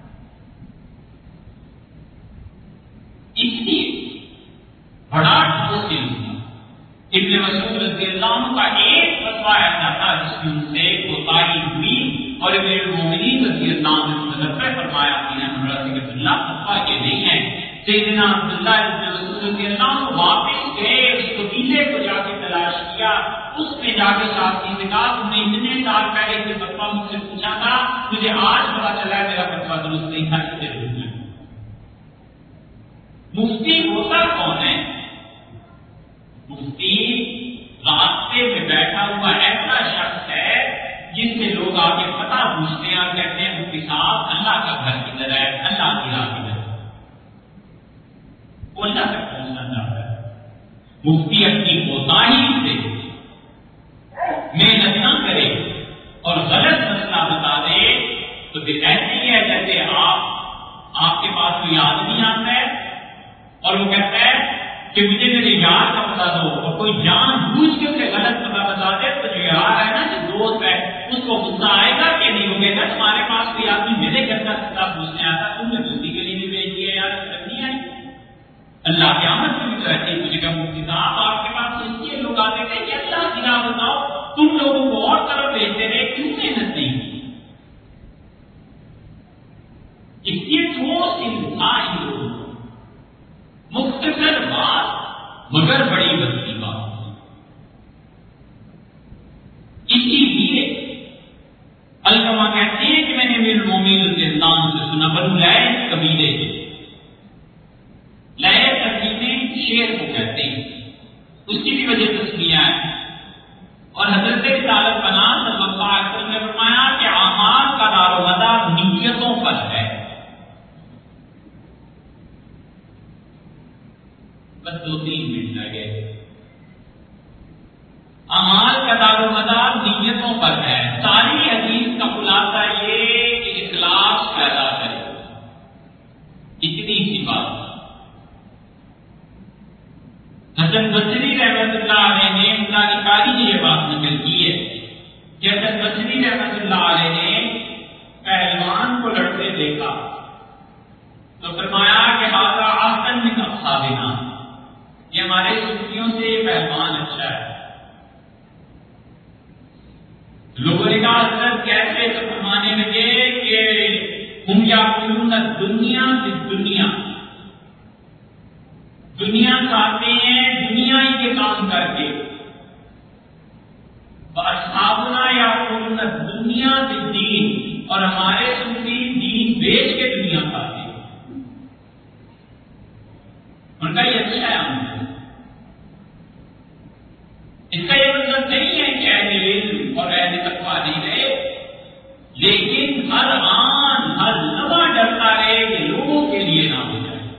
اس لیے بڑا ٹھوس علم ابن مسعود رضی اللہ عنہ کا ایک فتویٰ ایسا تھا جس میں ان سے کوتاہی ہوئی اور امیر المومنین رضی اللہ عنہ نے متنبہ فرمایا کہ ہمارا سے کہ اللہ فتویٰ یہ نہیں ہے۔ سیدنا عبداللہ ابن مسعود رضی اللہ عنہ واپس گئے، اس قبیلے کو جا کے تلاش کیا، اس میں جا کے ساتھی نے کہا تم نے اتنے سال پہلے یہ فتویٰ مجھ سے پوچھا تھا، مجھے آج پتا چلا ہے میرا فتوا درست نہیں تھا، اس سے رکنا۔ مفتی ہوتا کون ہے؟ مفتی راستے میں بیٹھا ہوا ایسا شخص ہے جس سے لوگ آ کے پتہ پوچھتے ہیں اور کہتے ہیں مفتی صاحب اللہ کا گھر کدھر ہے، اللہ کی راہ کدھر ہے، وہ اللہ تک پہنچنا چاہتا ہے۔ مفتی اپنی کوتاہی سے محنت نہ کرے اور غلط مسئلہ بتا دے تو پھر ایسے ہی ہے جیسے آپ آپ کے پاس کوئی آدمی آتا ہے اور وہ کہتا ہے کہ مجھے میرے یار کا پتا دو، اور کوئی جان بوجھ کے اسے غلط پتا بتا دے تو جو یار ہے نا، جو دوست ہے، اس کو غصہ آئے گا کہ نہیں ہوگے گا؟ تمہارے پاس کوئی آدمی میرے گھر کا پتا پوچھنے آتا، تم نے دوستی کے لیے بھی بھیج دیا یار، نہیں آئی۔ اللہ کی آمد میں بھی تو ایسے ہی مجھے کہا مفتی صاحب آپ کے پاس اس لیے لوگ آتے تھے کہ اللہ کی راہ بتاؤ، تم لوگوں کو اور طرف بھیجتے رہے، کیوں محنت نہیں کی؟ اس لیے ٹھوس انتہائی مختصر بات مگر بڑی وسیع بات۔ اسی لیے علامہ کہتے ہیں کہ میں نے امیر المومنین رضی اللہ عنہ سے سنا، بنو لیث قبیلے لیث قبیلے شیر کو کہتے ہیں، اس کی بھی وجہ تسمیہ ہے۔ اور حضرت رسالت پناہ صلی اللہ علیہ وسلم نے فرمایا کہ اعمال کا دار و مدار نیتوں پر ہے۔ بس دو تین منٹ لگے۔ اعمال کا دار و مدار نیتوں پر ہے۔ ساری حدیث کا خلاصہ یہ کہ اخلاص پیدا کرے، اتنی سی بات۔ حسن بصری رحمۃ اللہ علیہ نے اللہ قاری نے یہ بات نقل کی ہے کہ حسن بصری رحمۃ اللہ علیہ نے پہلوان کو لڑتے دیکھا تو فرمایا کہ ہذا احسن من اصحابنا، یہ ہمارے صوفیوں سے یہ پہلوان اچھا ہے۔ لوگوں نے کہا حضرت کیسے؟ تو فرمانے لگے کہ ہم یاکلون الدنیا بالدنیا، دنیا کھاتے ہیں دنیا ہی کے کام کر کے، اصحابنا یاکلون الدنیا بالدین، اور ہمارے صوفی دین بیچ کے دنیا کھاتے ہیں۔ ان کا یہ اچھا ہے ہم سے۔ اس کا یہ مطلب نہیں ہے کہ اہل علم اور اہل تقویٰ نہیں رہے، لیکن ہر آن ہر لمحہ ڈرتا رہے کہ لوگوں کے لیے نہ ہو جائے،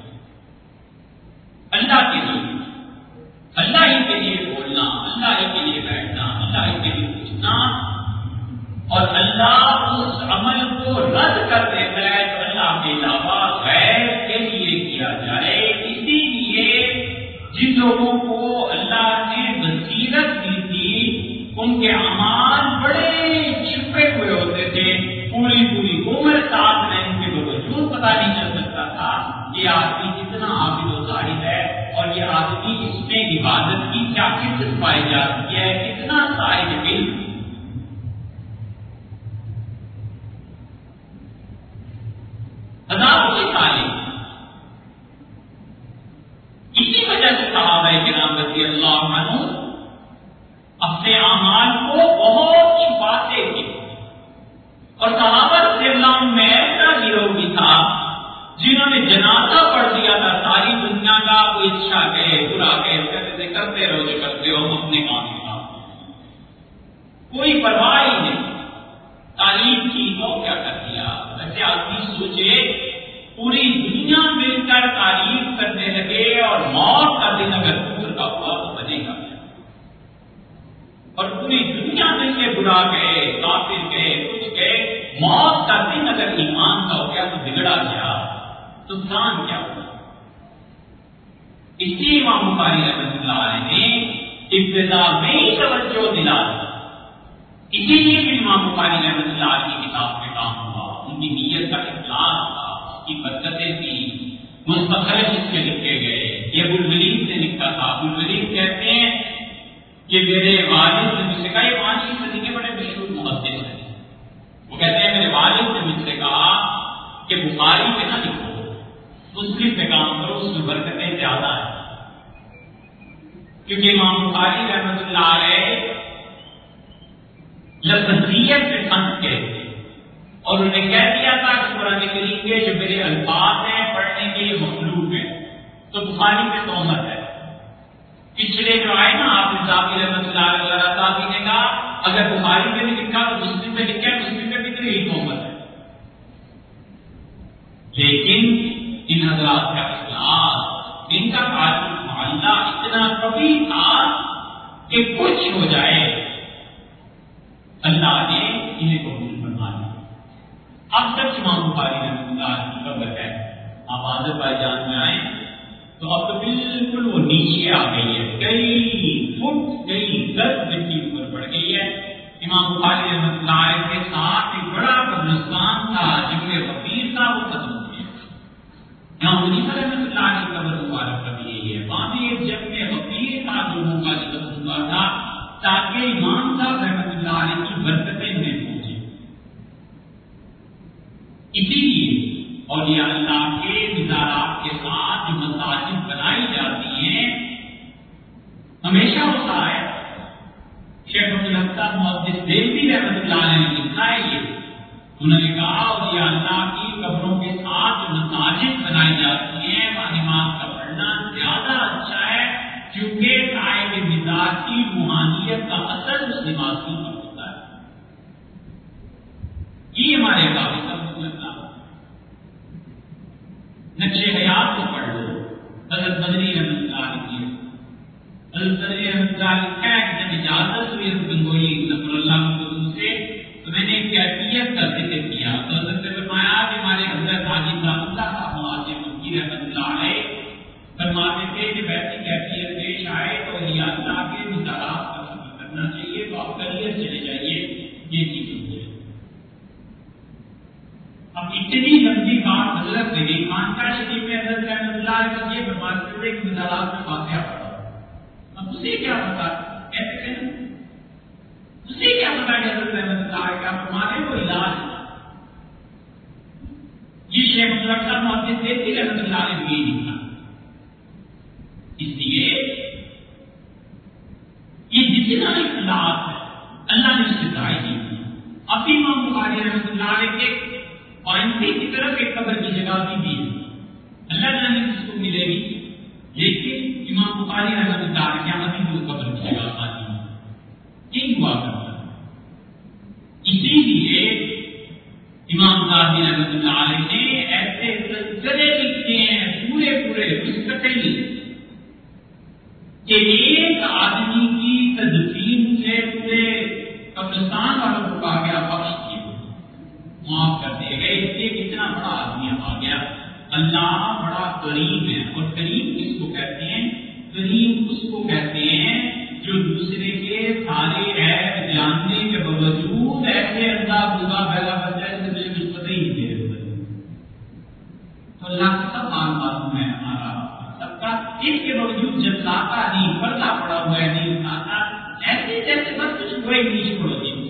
اللہ کے لیے، اللہ ہی کے لیے بولنا، اللہ ہی کے لیے بیٹھنا، اللہ ہی کے لیے پوچھنا، اور اللہ اس عمل کو رد کر دیتا ہے تو اللہ کے علاوہ غیر کے لیے کیا جائے۔ اسی لیے جن لوگوں کو اللہ نے بصیرت دی تھی ان کے اعمال بڑے چھپے ہوئے ہوتے تھے، پوری پوری عمر ساتھ رہنے کے باوجود پتہ نہیں چل سکتا تھا یہ آدمی کتنا عابد و زاہد ہے، اور یہ آدمی اس میں عبادت کی کیا قسمت پائی جاتی ہے، کتنا صاحب علم۔ ہزاروں کے تعلیم اسی وجہ سے صحابہ کرام رضی اللہ عنہ اپنے اعمال کو بہت چھپاتے تھے، اور صحابہ رضی اللہ عنہ میں ایسا گروہ بھی تھا جنہوں نے جنازہ پڑھ دیا تھا ساری دنیا کا، کوئی اچھا کہے برا کہے کہتے کرتے رہو جو کرتے ہو، ہم اپنے کام کے کام کوئی پرواہ ہی نہیں، تعلیم کی تو کیا کر دیا۔ ویسے آدمی سوچے پوری دنیا مل کر تعریف کرنے لگے اور موت کا دن اگر کفر کا ہوا تو بنے گا، اور پوری دنیا مل کے برا گئے، کافر گئے، کچھ گئے، موت کا دن اگر ایمان کا ہو گیا تو بگڑا گیا تو نقصان کیا ہوگا۔ اس لیے امام بخاری رحمۃ اللہ علیہ نے ابتدا میں ہی توجہ دلا، اسی لیے بھی امام بخاری رحمۃ اللہ علیہ کی کتاب میں کام ہوا، ان کی نیت کا اخلاص تھا، کی برکتیں تھی، مستخرج اس کے لکھے گئے۔ یہ ابو الولید نے لکھا تھا، ابو الولید کہتے ہیں کہ میرے والد نے مجھ سے کہا، یہ پانچویں صدی کے بڑے مشہور محدث ہیں، وہ کہتے ہیں میرے والد نے مجھ سے کہا کہ بخاری پہ نہ لکھو، مسلم پہ کام کرو، اس میں برکتیں زیادہ ہیں، کیونکہ امام بخاری رحمۃ اللہ علیہ لفظیت سے سنت کے تھے اور انہیں کہہ دیا تھا کہ قرآن کریم کے جو میرے الفاظ ہیں پڑھنے کے لیے مخلوق ہے، تو بخاری میں تہمت ہے۔ پچھلے جو آئے نا آپ نظامی رحمۃ اللہ علیہ صاحب نے کہا اگر بخاری میں بھی لکھا تو مسلم میں لکھا ہے، مسلم میں بھی تو یہی تہمت ہے۔ لیکن ان حضرات کا اخلاص، ان کا تعلق معلّہ اتنا قوی تھا کہ کچھ ہو جائے اللہ نے انہیں قبول فرما لیا۔ اب تک امام بخاری رحمۃ اللہ کی قبر ہے، آپ آذربائیجان میں آئے تو اب تو بالکل وہ نیچے آ گئی ہے، کئی فٹ کئی گز مٹی اوپر پڑ گئی ہے۔ امام بخاری رحمۃ اللہ علیہ کے ساتھ ایک بڑا قبرستان تھا جنگ غفیر تھا، وہ ختم ہو گیا۔ امام حنیفہ رحمۃ اللہ علیہ کی قبر مبارک کا بھی یہی ہے، وہاں بھی ایک جنگ غفیر تھا لوگوں کا جو ختم ہوا تھا تاکہ امام صاحب رحمۃ اللہ علیہ کی برکتیں انہیں پہنچے۔ اسی لیے اولیاء اللہ کے مزارات کے ساتھ جو مساجد بنائی جاتی ہیں ہمیشہ ہوتا ہے۔ شیخ عبد الحق محدث دہلوی رحمۃ اللہ علیہ نے لکھا ہے یہ، انہوں نے کہا اولیاء اللہ کی قبروں کے ساتھ جو مساجد بنائی جاتی ہیں وہاں نماز کا پڑھنا زیادہ اچھا ہے، کیونکہ صاحب مزاج کی روحانیت کا اثر اس نماز کے اوپر ہوتا ہے۔ یہ ہمارے قابل کا مسئلہ نقشے حیات کو پڑھ لو، حضرت بدری رحمۃ اللہ علیہ حضرت بدری رحمۃ اللہ علیہ کہا کہ جب اجازت ہوئی حضرت گنگوئی نصر اللہ علیہ سے تو میں نے ایک کیفیت کا ذکر کیا تو حضرت نے فرمایا کہ ہمارے حضرت حاجی صاحب اللہ صاحب معاذ مکی رحمۃ اللہ علیہ فرماتے تھے کہ ویسی کیفیت پیش آئے تو اولیاء اللہ کے مزارات کا سفر کرنا چاہیے، تو آپ کریے چلے جائیے، یہ چیز ہوتی ہے۔ اب اتنی لمبی بات حضرت نے خانقاہ شریف میں حضرت رحمۃ اللہ علیہ یہ فرماتے تھے کہ مزارات میں فاتحہ پڑھا، اب اسے کیا پتا ایسے کہنا، اسے کیا پتا کہ حضرت رحمۃ اللہ علیہ کا فرمانے کو علاج یہ شیخ عبد الحق محدث دہلوی رحمۃ اللہ علیہ نے لکھا۔ اس لیے یہ جتنا اخلاص ہے اللہ نے اس سے دائی دی تھی۔ اب امام بخاری رحمۃ اللہ علیہ کے پوائنٹی کی طرف ایک قبر کی جگہ بھی دی ہے، اللہ جانے کس کو ملے گی، لیکن امام بخاری رحمۃ اللہ علیہ کے ابھی وہ قبر کی جگہ آتی ہے، کیوں ہوا کرتا ہے۔ اسی لیے امام صاحب رحمۃ اللہ علیہ نے ایسے سلسلے لکھے ہیں پورے پورے مستقل کہ ایک آدمی کی تدفین سے پورے قبرستان والوں کو کہا گیا بخش کیے معاف کر دیے گئے، اس لیے کتنا بڑا آدمی آ گیا۔ اللہ بڑا کریم ہے، اور کریم کس کو کہتے ہیں؟ کریم اس کو کہتے ہیں جو دوسرے کے سارے عیب جاننے کے باوجود ایسے اللہ بولا پھیلا بن جائے جیسے مجھے کچھ پتہ ہی نہیں ہے۔ تو اللہ کا سب حال معلوم ہے ہمارا سب کا، اس کے باوجود جب لاتا نہیں، پردہ پڑا ہوا ہے نہیں اٹھاتا، ایسے جیسے بس کچھ کوئی نہیں چھوڑو جی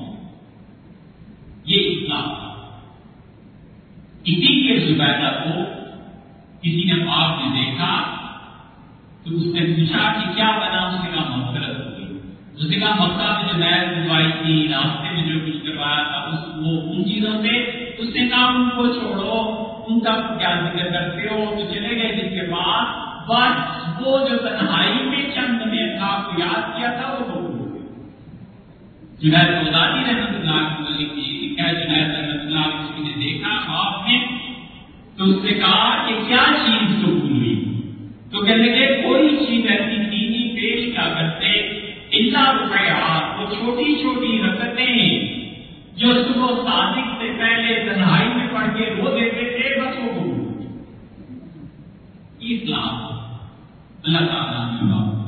یہ اسلام تھا۔ اسی کے زبیدہ کو کسی نے آپ نے دیکھا تو اس نے پوچھا کہ کیا بنا، اس نے کہا مغفرت ہو گئی۔ اس نے کہا مکہ میں جو نیل بنوائی تھی، راستے میں جو کچھ کروایا تھا اس وہ ان چیزوں سے، اس نے کہا ان کو چھوڑو، ان کا کیا ذکر کرتے ہو، تو چلے گئے۔ جس کے بعد بس وہ جو تنہائی میں چند نے اللہ کو یاد کیا تھا وہ قبول ہو گئی۔ جنید بغدادی رحمۃ اللہ علیہ لکھتی ہے کہ کیا جنید رحمۃ اللہ علیہ کسی نے دیکھا خواب میں تو اس نے کہا کہ کیا چیز قبول ہوئی، تو کہنے لگے کوئی چیز ایسی تھی نہیں، پیش کیا کرتے اللہ رکعات، وہ چھوٹی چھوٹی رکعتیں جو صبح صادق سے پہلے تنہائی میں پڑھ کے رو دیتے تھے، بس وہ قبول ہوئی۔ اسلام اللہ تعالیٰ نے